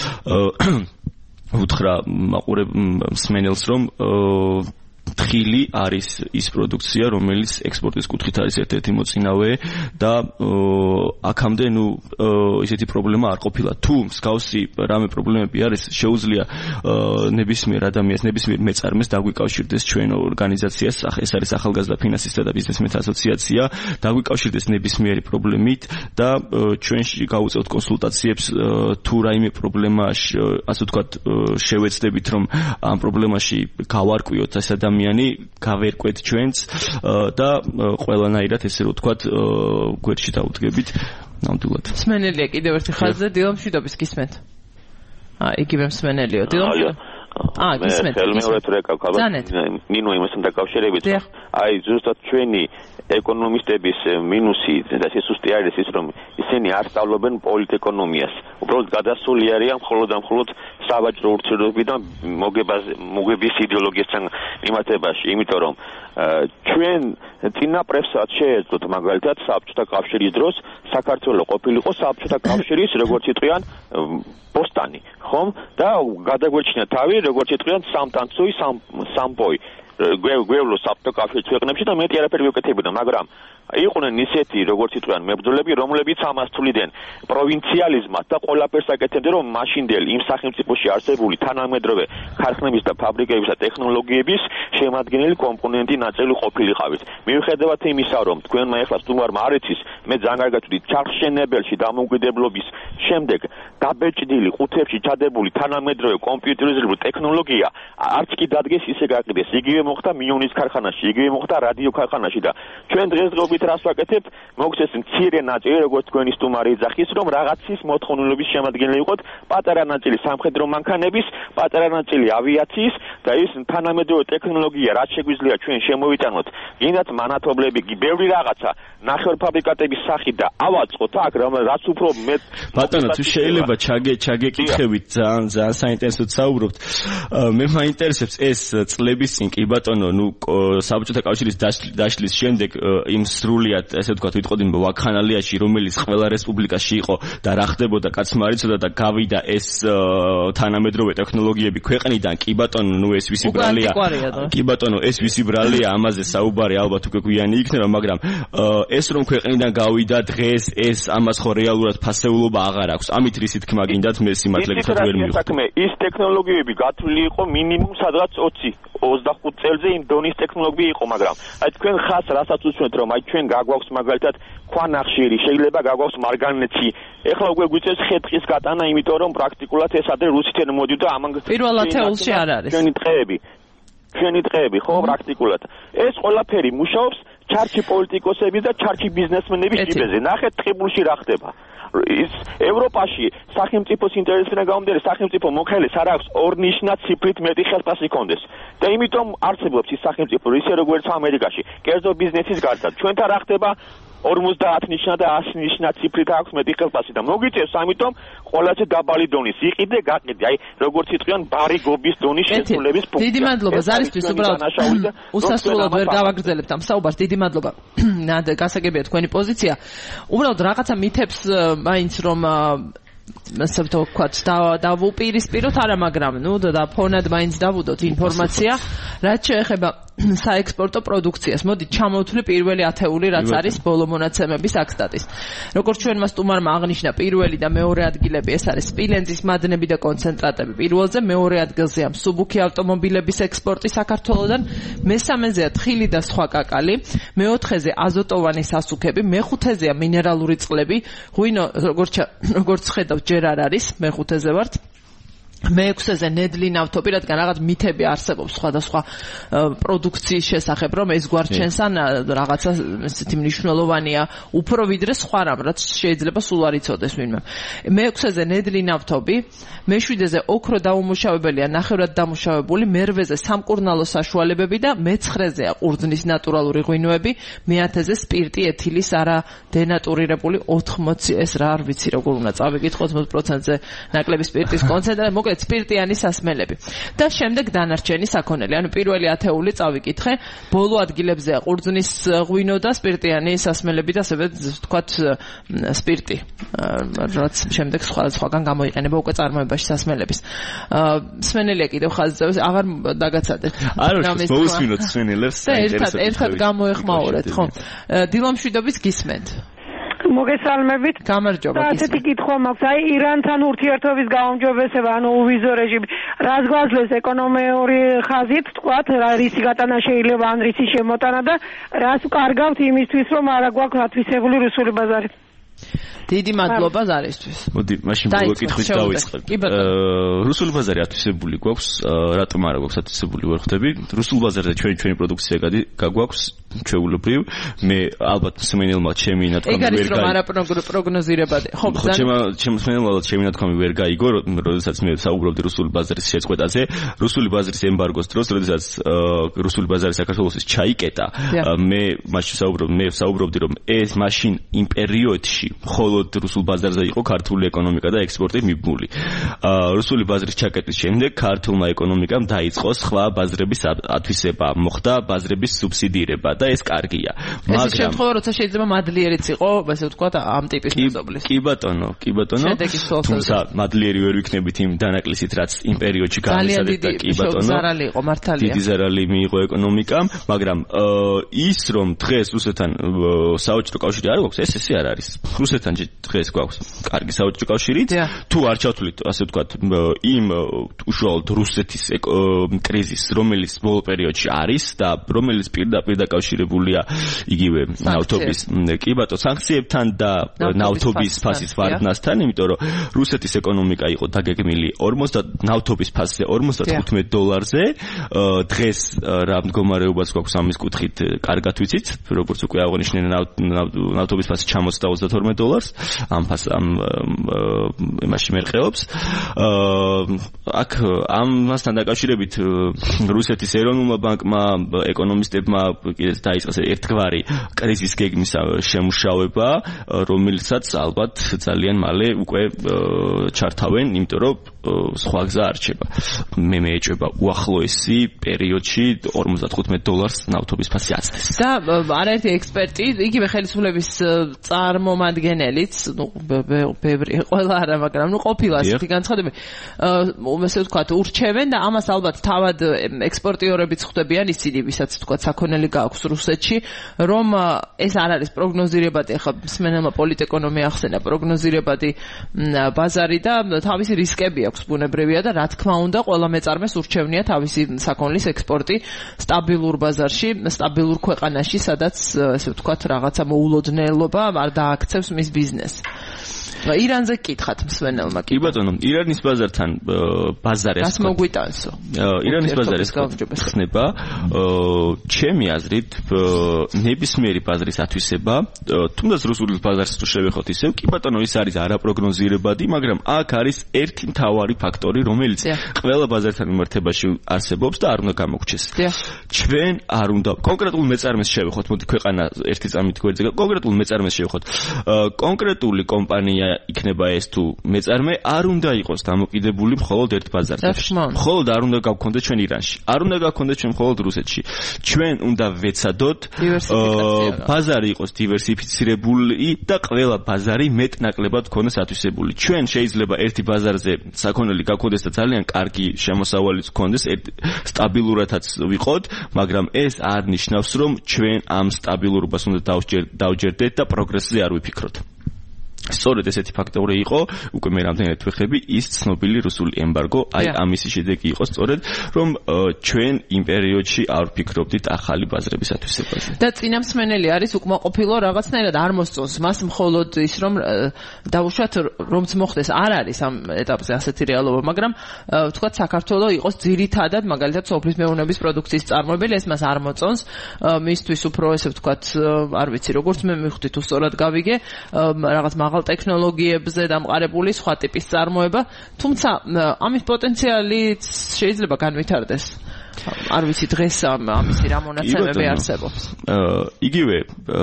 Speaker 2: უთხრა მსმენელს, რომ თხილი არის ის პროდუქცია, რომელიც ექსპორტის კუთხით არის ერთ-ერთი მოწინავე და აქამდე ნუ ისეთი პრობლემა არ ყოფილა. თუ მსგავსი რამე პრობლემები არის, შეუძლია ნებისმიერ ადამიანს, ნებისმიერ მეწარმეს დაგვიკავშირდეს ჩვენ ორგანიზაციას, ეს არის ახალგაზრდა ფინანსისტთა და ბიზნესმენთა ასოციაცია, დაგვიკავშირდეს ნებისმიერი პრობლემით და ჩვენში გავუწევთ კონსულტაციებს თუ რაიმე პრობლემაში, ასე ვთქვათ, შევეცდებით, რომ ამ პრობლემაში გავარკვიოთ ეს ადამიანი გავერკვეთ ჩვენც და ყველანაირად ესე რომ ვთქვათ გვერდში დავუდგებით ნამდვილად.
Speaker 1: მსმენელია კიდევ ერთი ხაზზე, დილამშვიდობის გისმენთ. იგივე მსმენელიო, დილამშვიდობა. გისმენთ.
Speaker 3: ხელმეორედ რეკავ ხალხ ნინო იმასთან დაკავშირებით. აი ზუსტად ჩვენი ეკონომისტების მინუსი და შესუსტი არის ის, რომ ისინი არ სწავლობენ პოლიტეკონომიას. უბრალოდ გადასული არიან მხოლოდ სავაჭრო ურთიერთობებიდან მოგების იდეოლოგიასთან მიმართებაში, იმიტომ რომ ჩვენ წინაპრებსაც შეეძლოთ მაგალითად საბჭოთა კავშირის დროს საქართველოს ყოფილიყო საბჭოთა კავშირის როგორც იტყვიან ბოსტანი, ხომ? და გადაგვეჩინა თავი როგორც იტყვიან სამტანცუი, სამპოი. გვევლო საბჭოთა კავშირის ქვეყნებში და მეტი არაფერი ვეკეთებოდა, მაგრამ იყვნენ ისეთი როგორც იტყვიან მებრძოლები, რომლებიც ამას თვლიდნენ პროვინციალიზმად და ყველაფერს აკეთებდნენ, რომ მაშინდელი იმ სახელმწიფოში არსებული თანამედროვე ქარხნების და ფაბრიკების და ტექნოლოგიების შემადგენელი კომპონენტი ნაწილი ყოფილიყავით. მიუხედავად იმისა, რომ თქვენმა ეხლა სტუმარმა არ იცის, მე ძალიან კარგად ვთვლი, ჩარხშენებელში დამოუკიდებლობის შემდეგ დაბეჭდილი ყუთებში ჩადებული თანამედროვე კომპიუტერიზებული ტექნოლოგია არც კი დადგეს ისე გაყიდეს. იგივე მოხდა მინიონის ქარხანაში, იგივე მოხდა რადიო ქარხანაში და ჩვენ დღესდღეობით რას ვაკეთებთ? მოგცეს მცირე ნაწილი, როგორც თქვენი სტუმარი იძახის, რომ რაღაცის მოთხოვნილების შემადგენელი იყოთ, პატარა ნაწილი სამხედრო მანქანების, პატარა ნაწილი ავიაციის და ის თანამედროვე ტექნოლოგია, რაც შეგვიძლია ჩვენ შემოვიტანოთ, გინდათ მანათობლები, ბევრი რაღაცა, ნახევარფაბრიკატების სახით და ავაწყოთ აქ, რაც უფრო მეტ
Speaker 2: ბატონო, თუ შეიძლება ჩაგეკითხებით ძალიან საინტერესოდ საუბრობთ. მე მაინტერესებს ეს წლების წინ კი ბატონო, საბჭოთა კავშირის დაშლის შემდეგ იმ სრულიად, ესე ვთქვათ, ვიტყოდი ვაქანალიაში, რომელიც ყველა რესპუბლიკაში იყო და რა ხდებოდა, კაცმა არ იცოდა და გავიდა ეს თანამედროვე ტექნოლოგიები ქვეყნიდან, კი ბატონო, ეს ვისი ბრალია. კი ბატონო, ეს ვისი ბრალია, ამაზე საუბარი ალბათ უკვე გვიანი იქნება, მაგრამ ეს რომ ქვეყნიდან გავიდა დღეს ეს ამას ხო რეალურად ფასეულობა აღარ აქვს. ამით რისი თქმა გინდათ, მე სიმართლე გითხრათ ვერ მივხვდი.
Speaker 3: ის ტექნოლოგიები გათვლილი იყო მინიმუმ სადღაც 20-25 წელზე იმ დონის ტექნოლოგია იყო, მაგრამ აი თქვენ ხას რასაც უსვენთ, რომ აი ჩვენ გაგვაქვს მაგალითად ქვანახშირი, შეიძლება გაგვაქვს მარგანეცი. ეხლა უკვე გვიწევს ხეთხის გატანა, იმიტომ რომ პრაქტიკულად ეს ადრე რუსეთიდან მოდიოდა ამან
Speaker 1: პირველ ათეულში არ არის.
Speaker 3: ჩვენი დღეები, ხო, პრაქტიკულად. ეს ყველაფერი მუშაობს ჩარჩი პოლიტიკოსების და ჩარჩი ბიზნესმენების ჯიბეზე. ნახეთ ტყიბულში რა ხდება. ის ევროპაში სახელმწიფოს ინტერესიდან გამომდინარე სახელმწიფო მოხელეს არ აქვს ორნიშნად ციფრით მეტი ხელფასი კონდეს და იმიტომ არსებობს ის სახელმწიფო ისე როგორც ამერიკაში კერძო ბიზნესის გარდა ჩვენთან რა ხდება 50 ნიშნა და 100 ნიშნა ციფრით აქვს მეტი ხელფასი და მოგიწევს ამიტომ ყველაზე დაბალი დონის იყიდე გაყიდე აი როგორც იტყვიან ბარი გობის დონის შესრულების პუნქტი.
Speaker 1: დიდი მადლობა ზარისთვის უბრალოდ უსასრულოდ ვერ გავაგრძელებთ ამ საუბარს. დიდი მადლობა. გასაგებია თქვენი პოზიცია. უბრალოდ რაღაცა მითებს მაინც რომ ასე ვთქვათ დავუპირისპიროთ არა მაგრამ და ფონად მაინც დავუდოთ ინფორმაცია რაც შეეხება საექსპორტო პროდუქციას. მოდით ჩამოვთვლი პირველი ათეული რაც არის ბოლო მონაცემების აკსტატის. როგორც ჩვენმა სტუმარმა აღნიშნა პირველი და მეორე ადგილები ეს არის სპილენძის მადნები და კონცენტრატები. პირველზე მეორე ადგილზეა მსუბუქი ავტომობილების ექსპორტი საქართველოდან, მესამეზეა თხილი და სხვა კაკალი, მეოთხეზე აზოტოვანი სასუქები, მეხუთეზეა მინერალური წყლები, ღვინო როგორც ხედავთ ჯერ არ არის, მეხუთეზე ვართ. მეექვსეზე ნედლი ნავთობი, რადგან რაღაც მითები არსებობს სხვადასხვა პროდუქციის შესახებ, რომ ეს გვარჩენს ან რაღაცა ესეთი მნიშვნელოვანია, უფრო ვიდრე სხვა რამ, რაც შეიძლება სულ არ იცოდეს ვინმე. მეექვსეზე ნედლი ნავთობი, მეშვიდეზე ოქრო დაუმუშავებელია ნახევრად დამუშავებული, მერვეზე სამკურნალო საშუალებები და მეცხრეზეა ყურძნის ნატურალური ღვინოები, მეათეზე სპირტი, ეთილის არა დენატურირებული 80, ეს რა არ ვიცი როგორ უნდა წავიკითხოთ 80%-ზე ნაკლები სპირტის კონცენტრატი, სპირტიანი სასმელები და შემდეგ დანარჩენი საქონელი. ანუ პირველი ათეული წავიკითხე, ბოლო ადგილებზეა ყურძნის ღვინო და სპირტიანი სასმელები და ასევე ვთქვათ სპირტი, რაც შემდეგ სხვაგან გამოიყენება უკვე წარმოებაში სასმელების. სმენელია კიდევ ხაზზე, აღარ დაგაცადეთ.
Speaker 2: არ არის მოусმინოთ სმენელებს.
Speaker 1: ერთად გამოეხმაურეთ, ხო? დილამშვიდობის გისმენთ.
Speaker 7: მოგესალმებით.
Speaker 1: გამარჯობა.
Speaker 7: ასეთი კითხვა მაქვს. აი ირანთან ურთიერთობის გაუმჯობესება, ანუ უვიზო რეჟიმი. რას გვაძლევს ეკონომიური ხაზით, თქვათ, რისი გატანა შეიძლება ან რისი შემოტანა და რას ვკარგავთ იმისთვის, რომ არა გვაქვს ათვისებული რუსული ბაზარი.
Speaker 1: დიდი მადლობა ზარისთვის.
Speaker 2: მოდი, მაშინ ბოლო კითხვით დავიწყებ. რუსული ბაზარი ათვისებული გვაქვს, რატომ არა გვაქვს ათვისებული ვერ ხვდები? რუსულ ბაზარზე ჩვენი პროდუქცია გაგვაქვს ჩვეულებრივ. მე ალბათ სმენელმა ჩემი ნათქვამი ვერ გაიგო.
Speaker 1: ეგ არის რომ არა პროგნოზირებადი. ხო,
Speaker 2: ჩემ სმენელმა ჩემი ნათქვამი ვერ გაიგო, როდესაც მე საუბრობდი რუსული ბაზარის შეწყვეტაზე. რუსული ბაზრის ემბარგოს დროს, როდესაც რუსული ბაზარი საქართველოსის ჩაიკეტა, მე მაშინ საუბრობდი რომ ეს მაშინ იმ პერიოდში მხოლოდ რუსულ ბაზარზე იყო ქართული ეკონომიკა და ექსპორტი მიბმული. რუსული ბაზრის ჩაკეტის შემდეგ ქართულმა ეკონომიკამ დაიწყო სხვა ბაზრების ათვისება, მოხდა ბაზრების სუბსიდირება და ეს კარგია.
Speaker 1: მაგრამ ეს შემთხვევა როცა შეიძლება მადლიერიც იყო, ასე ვთქვათ, ამ ტიპის მეზობლის.
Speaker 2: კი ბატონო. თუმცა მადლიერი ვერ ვიქნებით იმ დანაკლისით, რაც იმ პერიოდში გამოსაdet და კი ბატონო.
Speaker 1: ზარალი იყო მართალია.
Speaker 2: დიდი ზარალი მიიღო ეკონომიკამ, მაგრამ ის რომ დღეს რუსეთთან საოჯრო კავშირი არ გვაქვს, ეს არ არის. რუსეთთან დღეს გვაქვს კარგი საბჭოთა კავშირით. თუ არ ჩავთვლით, ასე ვთქვათ, იმ უშუალოდ რუსეთის კრიზისს, რომელიც ბოლო პერიოდში არის და რომელიც პირდაპირ დაკავშირებულია იგივე ნავთობის კი ბატონო სანქციებთან და ნავთობის ფასის ვარდნასთან, იმიტომ რომ რუსეთის ეკონომიკა იყო დაგეგმილი ნავთობის ფასზე $55-ზე. დღეს რა მდგომარეობაც გვაქვს ამის კუთხით კარგად ვიცით, როგორც უკვე აღნიშნე ნავთობის ფასი ჩამოწდა $32. ამ იმაში მერყეობს. აქ ამასთან დაკავშირებით რუსეთის ეროვნულმა ბანკმა, ეკონომისტებმა კიდეც დაიწყეს ერთგვარი კრიზის გეგმის შემუშავება, რომელსაც ალბათ ძალიან მალე უკვე ჩართავენ, იმიტომ რომ სხვა გზა არ რჩება. მე ეჭვება უახლოესი პერიოდში $55 ნავთობის ფასი აწდეს.
Speaker 1: და არაერთი ექსპერტი, იგივე ხელისუფლების წარმომადგენელიც, ბევრი ყველა არა, მაგრამ ყოფილა ასეთი განცხადები, ასე ვთქვათ, ურჩევენ და ამას ალბათ თავად ექსპორტიორებიც ხვდებიან, ისინი, ვისაც ვთქვათ, საქონელი გააქვს რუსეთში, რომ ეს არ არის პროგნოზირებადი, ახლა მსმენელმა პოლიტეკონომია ახსენა პროგნოზირებადი ბაზარი და თავისი რისკები აქვს ბუნებრივია და რა თქმა უნდა, ყველა მეწარმეს ურჩევნია თავისი საქონლის ექსპორტი სტაბილურ ბაზარში, სტაბილურ ქვეყანაში, სადაც ასე ვთქვათ, რაღაცა მოულოდნელობა არ დააქცევს მის ბიზნესს. ირანზე გკითხათ მსმენელმა.
Speaker 2: კი ბატონო, ირანის ბაზართან ბაზარი
Speaker 1: ასე მოგვიტანსო.
Speaker 2: ირანის ბაზარი ხსნება, ჩემი აზრით, ნებისმიერი ბაზრის ათვისება, თუნდაც რუსული ბაზარს თუ შევეხოთ ისევ, კი ბატონო, ის არის არაპროგნოზირებადი, მაგრამ აქ არის ერთი მთავარი ფაქტორი, რომელიც ყველა ბაზართან მიმართებაში არსებობს და არ უნდა გამოგვჩეს. ჩვენ არ უნდა კონკრეტულ მეწარმეს შევეხოთ, მოდი ქვეყანა ერთი წამით გვერდზე, კონკრეტულ მეწარმეს შევეხოთ. კონკრეტული კომპანია იქნება ეს თუ მეწარმე არ უნდა იყოს დამოკიდებული მხოლოდ ერთ ბაზარზე. მხოლოდ არ უნდა გავქონდეთ ჩვენ ირანში. არ უნდა გავქონდეთ ჩვენ მხოლოდ რუსეთში. ჩვენ უნდა ვეცადოთ ბაზარი იყოს დივერსიფიცირებული და ყველა ბაზარი მეტნაკლებად გქონდეს ათვისებული. ჩვენ შეიძლება ერთი ბაზარზე საქონელი გავქონდეს და ძალიან კარგი შემოსავალიც გქონდეს, სტაბილურადაც ვიყოთ, მაგრამ ეს არ ნიშნავს, რომ ჩვენ ამ სტაბილურობას უნდა დავჯერდეთ და პროგრესზე არ ვიფიქროთ. სწორედ ესეთი ფაქტორი იყო, უკვე მე რამდენად ვეხები, ის ცნობილი რუსული ემბარგო, აი ამისი შედეგი იყო სწორედ, რომ ჩვენ იმ პერიოდში არ ვფიქრობდით ახალი ბაზრების ათვისებაზე.
Speaker 1: და წინამსმენელი არის უკმაყოფილო რაღაცნაირად არ მოსწონს მას მხოლოდ ის, რომ დაუშვათ რომც მოხდეს, არ არის ამ ეტაპზე ასეთი რეალობა, მაგრამ ვთქვათ საქართველოს იყოს ძირითადად მაგალითად სოფლის მეურნეობის პროდუქციის წარმოებელი, ეს მას არ მოწონს, მისთვის უფრო ესე ვთქვათ, არ ვიცი, როგორც მე მივხვდი თუ სწორად გავიგე, რაღაც ტექნოლოგიებზე დამყარებული სხვა ტიპის წარმოება, თუმცა ამის პოტენციალიც შეიძლება განვითარდეს. არ ვიცი დღეს ამისი რა მონაცემები არსებობს.
Speaker 2: იგივე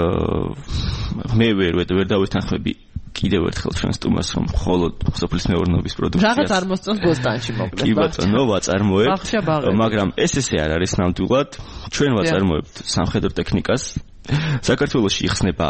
Speaker 2: მე ვერ დავეთანხმები კიდევ ერთხელ ჩვენ სტუმარს, რომ მხოლოდ სოფლის მეურნეობის პროდუქციას
Speaker 1: რაღაც არ მოსწონს ბოსტანში მოკლედ.
Speaker 2: კი ბატონო, ვაწარმოებთ, მაგრამ ეს ესე არ არის ნამდვილად. ჩვენ ვაწარმოებთ სამხედრო ტექნიკას. საქართველოში იხსნება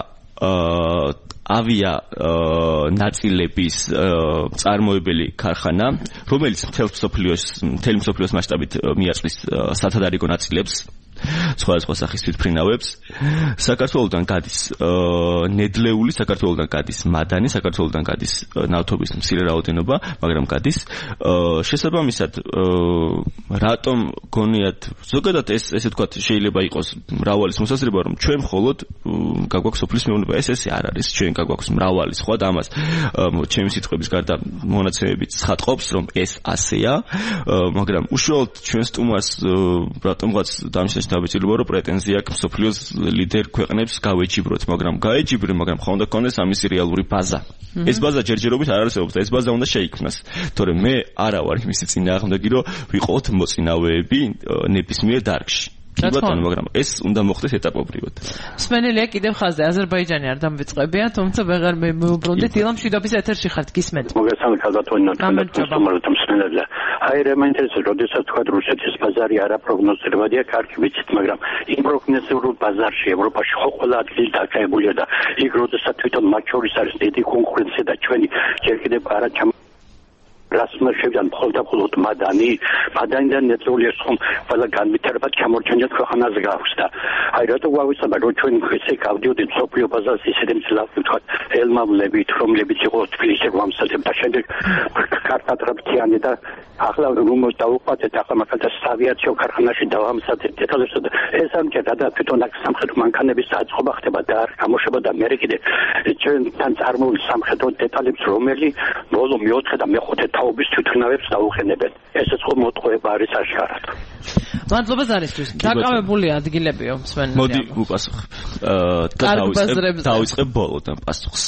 Speaker 2: ავია ნაწილების წარმოებელი ქარხანა, რომელიც მთელი მსოფლიოს მასშტაბით მიაწვის სათადარიგო ნაწილებს, სხვადასხვა სახის თვითმფრინავებს. საქართველოდან გადის ნედლეული, საქართველოდან გადის მადანი, საქართველოდან გადის ნავთობის მცირე რაოდენობა, მაგრამ გადის. შესაბამისად, რატომ გონიათ, ზოგადად ესე ვთქვათ, შეიძლება იყოს მრავალი მოსაზრება, რომ ჩვენ მხოლოდ გაგვაქვს სოფლის მეურნეობა, ესე არ არის. ჩვენ გაგვაქვს მრავალი სხვა და ამას ჩემი სიტყვების გარდა მონაცემებით ცხადყოფს, რომ ეს ასეა, მაგრამ უშუალოდ ჩვენ სტუმარს რატომღაც დამშეშ დავიწყებო, რომ პრეტენზია აქვს სოფლიოს ლიდერ ქვეყნებს გავეჯიბროთ, მაგრამ მაგრამ ხომ უნდა გქონდეს ამისი რეალური ბაზა. ეს ბაზა ჯერჯერობით არ არსებობს და ეს ბაზა უნდა შეიქმნას. თორემ მე არა ვარ იმისი წინააღმდეგი, რომ ვიყოთ მოწინავეები ნებისმიერ დარგში. კი ბატონო, მაგრამ ეს უნდა მოხდეს ეტაპობრივად.
Speaker 1: მსმენელია კიდევ ხაზზე, აზერბაიჯანი არ დამვიწყებია, თუმცა ვეღარ მეუბრუნდით, დილამ მშვიდობის ეთერში ხართ, გისმენთ.
Speaker 8: მოგესალმებით, ქალბატონო, მსმენელია. აი, რემაინტერესებს, როდესაც თქვა რუსეთის ბაზარი არაპროგნოზირებადია, კარგი ვიცით, მაგრამ იმ პროგნოზირებულ ბაზარში ევროპაში ყველა ადგილი დაკავებულია და იქ როდესაც თვითონ მათ შორის არის დიდი კონკურენცია და ჩვენი ჯერ კიდევ არა რას უნდა შევიდან მხოლოდ მადანიდან ნეწული ეს ხომ ყველა განვითარებად ჩამორჩენილ ქვეყანაზე გაქვს და აი რატო გვავისება რომ ჩვენ ესე გავდიოდით სოფლიო ბაზარზე ისეთი მძლავრი ვთქვათ ელმავლებით რომლებიც იყო თბილისში გამოსაცემ და შემდეგ კარტატრაფტიანი და ახლა რომ დავუყვათეთ ახლა მაგალითად ავიაციო ქარხანაში დავამსაცეთ დეტალებს და ეს ამჯერად და თვითონ აქ სამხედრო მანქანების საწყობა ხდება და არ გამოშვება და მე კიდე ჩვენთან წარმოულ სამხედრო დეტალებს რომელი ბოლო მეოთხე და მეხუთე თაობის თვითმფრინავებს დაუყენებენ ესეც ხო მოტყუება არის აშკარად
Speaker 1: მადლობა ზარისთვის დაკავებული ადგილებიო მსმენელია
Speaker 2: მოდი უპასუხებ დავიწყებ ბოლოდან პასუხს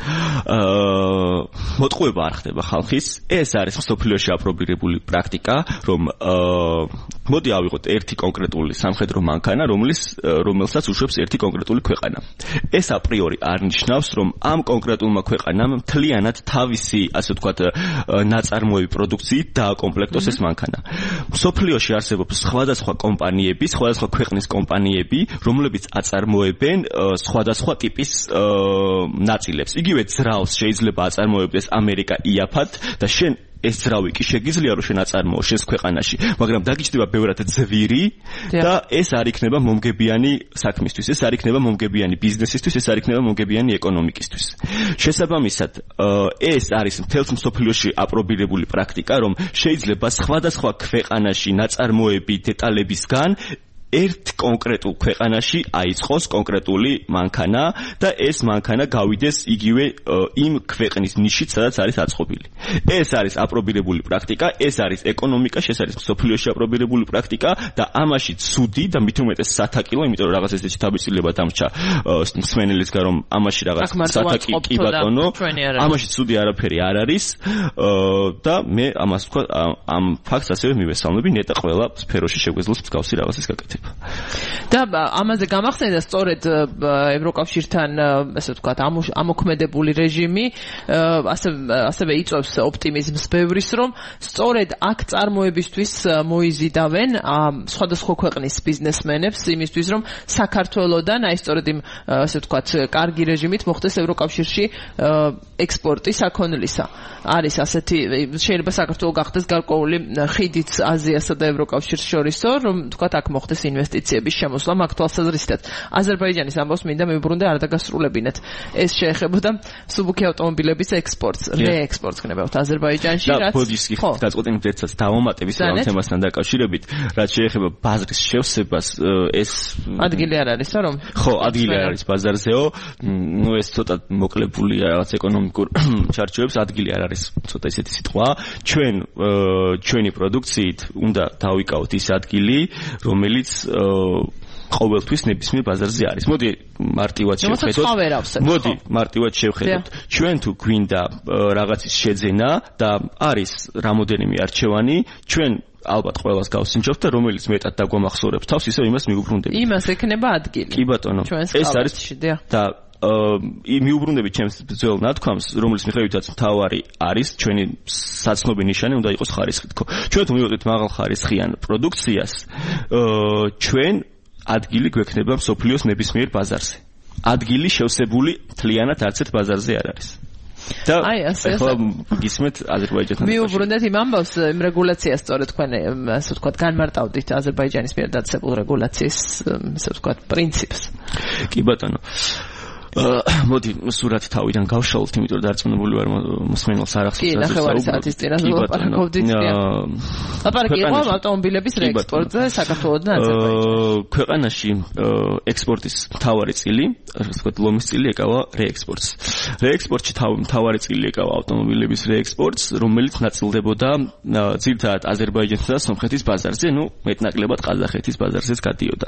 Speaker 2: მოტყუება არ ხდება ხალხის ეს არის სოფლიოში აპრობირებული პრაქტიკა რომ მოდი ავიღოთ ერთი კონკრეტული სამხედრო მანქანა რომელსაც უშვებს ერთი კონკრეტული ქვეყანა ეს აპრიორი არ ნიშნავს რომ ამ კონკრეტულმა ქვეყანამ მთლიანად თავისი ასე ვთქვათ ნაწარმოები პროდუქციით დააკომპლექტოს ეს მანქანა სოფლიოში არსებობს სხვადასხვა კომპანიები სხვადასხვა ქვეყნის კომპანიები რომლებიც აწარმოებენ სხვადასხვა ტიპის ნაწილებს იგივე ძრავს შეიძლება აწარმოებდეს ამერიკა იაფად და შენ ეს ძრავი კი შეგიძლია რომ შენ აწარმოო შენს ქვეყანაში მაგრამ დაგიჩნდება ბევრად ძვირი და ეს არ იქნება მომგებიანი საქმისთვის ეს არ იქნება მომგებიანი ბიზნესისთვის ეს არ იქნება მომგებიანი ეკონომიკისთვის შესაბამისად ეს არის მთელს მსოფლიოში აპრობირებული პრაქტიკა რომ შეიძლება სხვადასხვა ქვეყანაში ნაწარმოები დეტალებისგან ერთ კონკრეტულ ქვეყანაში აიწყოს კონკრეტული მანქანა და ეს მანქანა გავიდეს იგივე იმ ქვეყნის ნიშით, სადაც არის აწყობილი. ეს არის აპრობირებული პრაქტიკა, ეს არის ეკონომიკა, ეს არის სოფლიოში აპრობირებული პრაქტიკა და ამაში ცუდი და მით უმეტეს სათაკილო, იმიტომ რომ რაღაც ესეთი თავისუფლება დამრჩა მსმენელისგან, რომ ამაში რაღაც სათაკი კი ბატონო, ამაში ცუდი არაფერი არ არის და მე ამას ვთქვა ამ ფაქტს ასევე მივესალმები, ნეტა ყველა სფეროში შეგვეძლოს მსგავსი რაღაცის გაკეთება.
Speaker 1: და ამაზე გამახსენდა სწორედ ევროკავშირთან ასე ვთქვათ ამოქმედებული რეჟიმი ასევე იწვევს ოპტიმიზმს ბევრის რომ სწორედ აქ წარმოებისთვის მოიზიდავენ სხვადასხვა ქვეყნის ბიზნესმენებს იმისთვის რომ საქართველოსდან აი სწორედ იმ ასე ვთქვათ კარგი რეჟიმით მოხდეს ევროკავშირში ექსპორტი საქონლისა არის ასეთი შეიძლება საქართველოს გახდეს გარკვეული ხიდიც აზიასა და ევროკავშირს შორისო რომ ვთქვათ აქ მოხდეს ინვესტიციების შემოსვლა მაგ თვალსაზრისით. აზერბაიჯანის ამბავს მინდა მივუბრუნდე არ დაგასრულებინეთ. ეს შეეხებოდა მსუბუქი ავტომობილების ექსპორტს, რეექსპორტს ხნებავთ აზერბაიჯანში, რაც
Speaker 2: გაწყვეტინებთ ერთსაც დავამატების ამ თემასთან დაკავშირებით, რაც შეეხება ბაზრის შევსებას, ეს
Speaker 1: ადგილი არ არის, რომ?
Speaker 2: ხო, ადგილი არ არის ბაზარზეო. ნუ ეს ცოტა მოკლებული რაღაც ეკონომიკურ ჩარჩოებს ადგილი არ არის, ცოტა ისეთი სიტყვა. ჩვენი პროდუქციით უნდა დავიკავოთ ის ადგილი, რომელიც ყოველთვის ნებისმიერ ბაზარზე არის. მოდი მარტივად შევხედოთ. ჩვენ თუ გვინდა რაღაცის შეძენა და არის რამოდენიმე არჩევანი, ჩვენ ალბათ ყველას გავსინჯობთ და რომელიც მეტად დაგვამახსოვრებს თავს, ისევ იმას მიუბრუნდებით.
Speaker 1: იმას ექნება ადგილი.
Speaker 2: კი ბატონო. ეს არის და მიუბრუნდებით ჩემს ძველ ნათქვამს, რომლის მიხედვითაც მთავარი არის ჩვენი საცნობი ნიშანი უნდა იყოს ხარისხი თქო. ჩვენ თუ მივიღეთ მაღალ ხარისხიან პროდუქციას, ჩვენ ადგილი გვექნება მსოფლიოს ნებისმიერ ბაზარზე. ადგილი შევსებული მთლიანად არც ერთ ბაზარზე არ არის. და ახლა გისმენთ აზერბაიჯანთან
Speaker 1: მიუბრუნდეთ იმ ამბავს იმ რეგულაციას სწორედ თქვენ ასე ვთქვათ განმარტავდით აზერბაიჯანის მიერ დაწესებულ რეგულაციის ასე ვთქვათ პრინციპს.
Speaker 2: კი ბატონო მოდი სურათი თავიდან გავშალოთ, იმიტომ რომ დარწმუნებული ვარ მოსმენელს არ ახსოვს.
Speaker 1: კი, ნახევარი საათის წინ ლაპარაკობდით. ლაპარაკი იყო ავტომობილების რეექსპორტზე საქართველოსთან აზერბაიჯანში.
Speaker 2: ქვეყანაში ექსპორტის მთავარი წილი, ასე ვთქვათ, ლომის წილი ეკავა რეექსპორტს. რეექსპორტში მთავარი წილი ეკავა ავტომობილების რეექსპორტს, რომელიც ნაწილდებოდა ძირითადად აზერბაიჯანსა და სომხეთის ბაზარზე, ნუ მეტნაკლებად ყაზახეთის ბაზარზეც გადიოდა.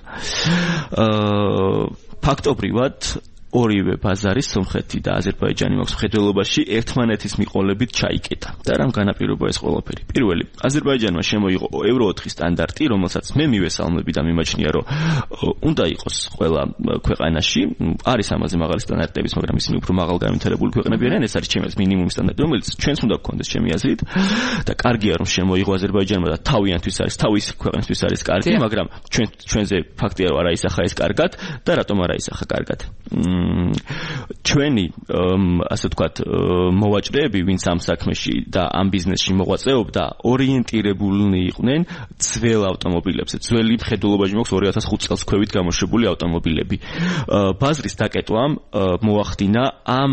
Speaker 2: ფაქტობრივად ორივე ბაზარი სომხეთი და აზერბაიჯანი მაქვს მხედველობაში ერთმანეთის მიყოლებით ჩაიკეტა. და რამ განაპირობა ეს ყველაფერი? პირველი, აზერბაიჯანმა შემოიღო Euro 4 სტანდარტი, რომელსაც მე მივესალმები და მიმაჩნია, რომ უნდა იყოს ყველა ქვეყანაში. არის ამაზე მაღალი სტანდარტების, მაგრამ ისინი უფრო მაღალ განვითარებული ქვეყნები არიან, ეს არის ჩემთვის მინიმუმი სტანდარტი, რომელიც ჩვენს უნდა გქონდეს ჩემი აზრით. და კარგია რომ შემოიღო აზერბაიჯანმა და თავიანთვის არის, თავის ქვეყნისთვის არის კარგი, მაგრამ ჩვენზე ფაქტია რომ არ აისახა ეს კარგად და რატომ არ აისახა კარგად? ჩვენი ასე ვთქვათ მოვაჭრეები, ვინც ამ საქმეში და ამ ბიზნესში მოღვაწეობდა, ორიენტირებულნი იყვნენ ძველ ავტომობილებზე. ძველი მხედველობაში მოაქვს 2005 წელს ქვევით გამოშვებული ავტომობილები. ბაზრის დაკეტვამ მოახდინა ამ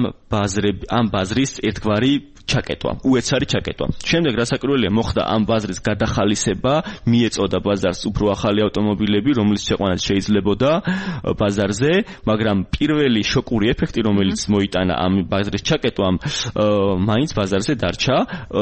Speaker 2: ბაზრის ერთგვარი ჩაკეტვა, უეცარი ჩაკეტვა. შემდეგ რასაკვირველია, მოხდა ამ ბაზრის გადახალისება, მიეწოდა ბაზარს უფრო ახალი ავტომობილები, რომლის შეყვანაც შეიძლებოდა ბაზარზე, მაგრამ პირველი შოკური ეფექტი, რომელიც მოიტანა ამ ბაზრის ჩაკეტვამ, მაინც ბაზარზე დარჩა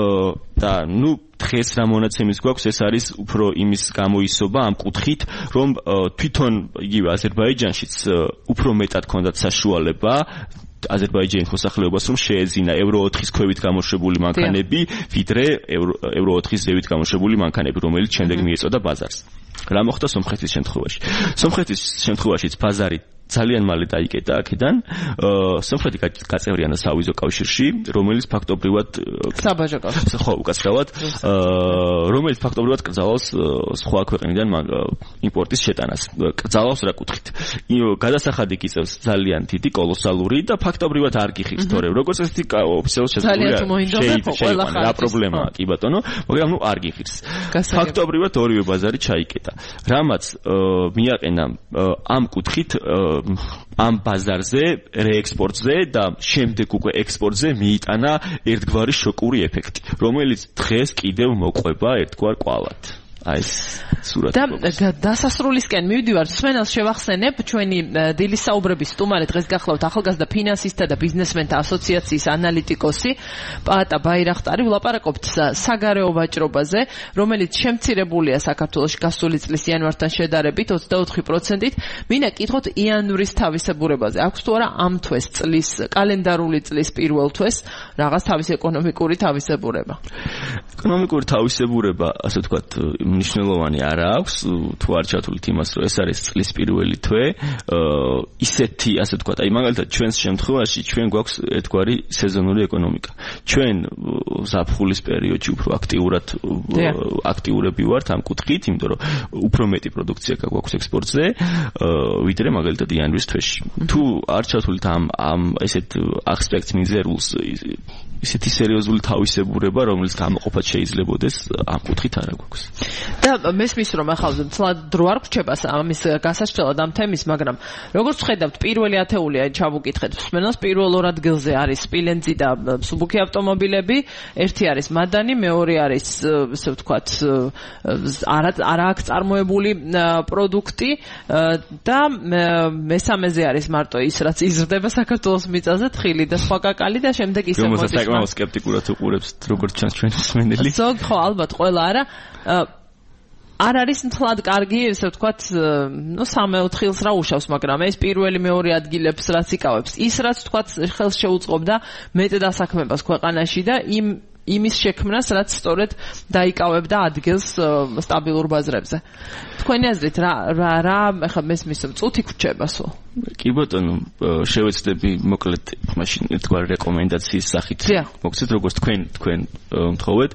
Speaker 2: და დღეს რა მონაცემის გვაქვს, ეს არის უფრო იმის გამოისობა ამ კუთხით, რომ თვითონ იგივე აზერბაიჯანშიც უფრო მეტად ჰქონდათ საშუალება აზერბაიჯანის მოსახლეობას, რომ შეეძინა Euro 4-ის ქვევით გამოშვებული მანქანები, ვიდრე Euro 4-ის ზევით გამოშვებული მანქანები, რომელიც შემდეგ მიეწოდა ბაზარს. რა მოხდა სომხეთის შემთხვევაში? სომხეთის შემთხვევაშიც ბაზარი ძალიან მალე დაიკეტა აქედან. სომხეთი გაწევრიანდა სავიზო კავშირში, რომელიც ფაქტობრივად
Speaker 1: საბაჟო კავშირი.
Speaker 2: ხო, უკაცრავად, რომელიც ფაქტობრივად კრძალავს სხვა ქვეყნიდან იმპორტის შეტანას. კრძალავს რა კუთხით? გადასახადი გიწევს ძალიან დიდი, კოლოსალური და ფაქტობრივად არ გიხილს, თორემ როგორც ესეთი ოფიციალურად
Speaker 1: შესაძლოა
Speaker 2: რა პრობლემაა, კი ბატონო, მაგრამ არ გიხილს. ფაქტობრივად ორივე ბაზარი ჩაიკეტა. რამაც მიაყენა ამ კუთხით ამ ბაზარზე, რეექსპორტზე და შემდეგ უკვე ექსპორტზე მიიტანა ერთგვარი შოკური ეფექტი, რომელიც დღეს კიდევ მოყვება ერთგვარ კვალად. აი ეს სურათი.
Speaker 1: და დასასრულისკენ მივდივარ, სვენელს შევახსენებ ჩვენი დილის საუბრების სტუმარი დღეს გახლავთ ახალგაზრდა ფინანსისტთა და ბიზნესმენთა ასოციაციის ანალიტიკოსი პაატა ბაირახტარი. ვლაპარაკობთ საგარეო ვაჭრობაზე, რომელიც შემცირებულია საქართველოში გასული წლის იანვართან შედარებით 24%-ით. მინდა კითხოთ იანვრის თავისებურებაზე. აქვს თუ არა ამ თვეს წლის კალენდარული წლის პირველ თვეს რაღაც თავის ეკონომიკური თავისებურება?
Speaker 2: ეკონომიკური თავისებურება, ასე ვთქვათ, მნიშვნელოვანი არ აქვს, თუ არ ჩათვლით იმას, რომ ეს არის წლის პირველი თვე, ისეთი, ასე ვთქვათ, აი მაგალითად ჩვენს შემთხვევაში ჩვენ გვაქვს ერთგვარი სეზონური ეკონომიკა. ჩვენ ზაფხულის პერიოდში უფრო აქტიურები ვართ ამ კუთხით, იმიტომ რომ უფრო მეტი პროდუქცია გვაქვს ექსპორტზე, ვიდრე მაგალითად იანვრის თვეში. თუ არ ჩათვლით ამ ესეთ ასპექტს მიზერულს, ისეთი სერიოზული თავისებურება, რომელიც გამოყოფად შეიძლებოდეს, ამ კუთხით არ გვაქვს.
Speaker 1: და მესმის რომ ახლა ცლად დრო არ გრჩება ამის გასაშლელად ამ თემის, მაგრამ როგორც ვხედავთ, პირველი ათეულია ჩავუკითხეთ. მსმენელს პირველ ორ ადგილზე არის სპილენძი და მსუბუქი ავტომობილები, ერთი არის მადანი, მეორე არის ესე ვთქვათ არა აქ წარმოებული პროდუქტი და მესამეზე არის მარტო ის, რაც იზრდება საქართველოს მიწაზე, თხილი და სხვა კაკალი და შემდეგ ისე მოდის.
Speaker 2: სკეპტიკურად უყურებს როგორც ჩანს ჩვენი მსმენელი.
Speaker 1: ზოგ ხო ალბათ ყველა არა არ არის მთლად კარგი, ესე ვთქვათ, 3-4 რა უშავს, მაგრამ ეს პირველი მეორე ადგილებს რაც იკავებს, ის რაც ვთქვათ ხელს შეუწყობდა მეტ დასაქმებას ქვეყანაში და იმის შექმნას, რაც სწორედ დაიკავებდა ადგილს სტაბილურ ბაზრებზე. თქვენი აზრით რა ახლა მესმის წუთი გრჩება სულ?
Speaker 2: კი ბატონო, შევეცდები მოკლედ მაშინ ერთგვარი რეკომენდაციის სახით მოგცეთ, როგორც თქვენ მთხოვეთ.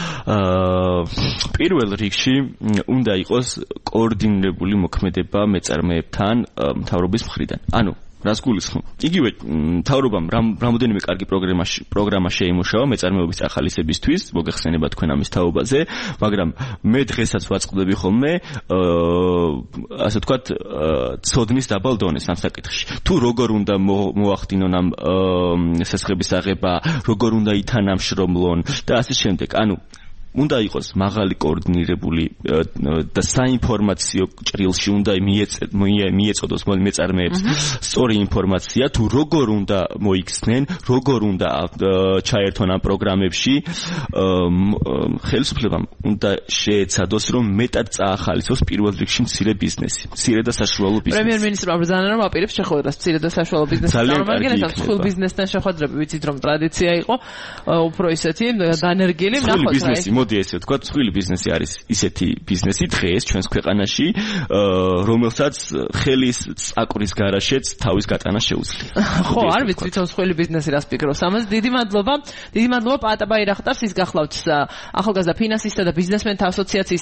Speaker 2: პირველ რიგში უნდა იყოს კოორდინირებული მოქმედება მეწარმეებთან მთავრობის მხრიდან. ანუ რას გულისხმობ? იგივე მთავრობამ რამოდენიმე კარგი პროგრამა შეიმუშავა მეწარმეობის ახალისებისთვის, მოგეხსენება თქვენ ამის თაობაზე, მაგრამ მე დღესაც ვაწყდები ხოლმე ასე ვთქვათ ცოდნის დაბალ დონეს ამ საკითხში. თუ როგორ უნდა მოახდინონ ამ სესხების აღება, როგორ უნდა ითანამშრომლონ და ასე შემდეგ. ანუ უნდა იყოს მაღალი კოორდინირებული და საინფორმაციო ჭრილში უნდა მიეწოდოს მეწარმეებს სწორი ინფორმაცია, თუ როგორ უნდა მოიქცნენ, როგორ უნდა ჩაერთონ ამ პროგრამებში. ხელისუფლებამ უნდა შეეცადოს, რომ მეტად წაახალისოს პირველ რიგში მცირე ბიზნესი, მცირე და საშუალო ბიზნესი.
Speaker 1: პრემიერ-მინისტრმა ბრძანა რომ აპირებს შეხვედრას მცირე და საშუალო ბიზნესის წარმომადგენლებს, ხილ ბიზნესთან შეხვედრები, ვიცით რომ ტრადიცია იყო, უფრო ისეთი დანერგილი, ნახოთ რა.
Speaker 2: მოდი ესე ვთქვათ, მსხვილი ბიზნესი არის ისეთი ბიზნესი დღეს ჩვენს ქვეყანაში, რომელსაც ხელის წაკრის გარაშეც თავის გატანა შეუძლია.
Speaker 1: ხო, არ ვიცი თვითონ მსხვილი ბიზნესი რას ფიქრობს ამაზე. დიდი მადლობა პაატა ბაირახტარს, ის გახლავთ ახალგაზრდა ფინანსისტთა და ბიზნესმენთა ასოციაციის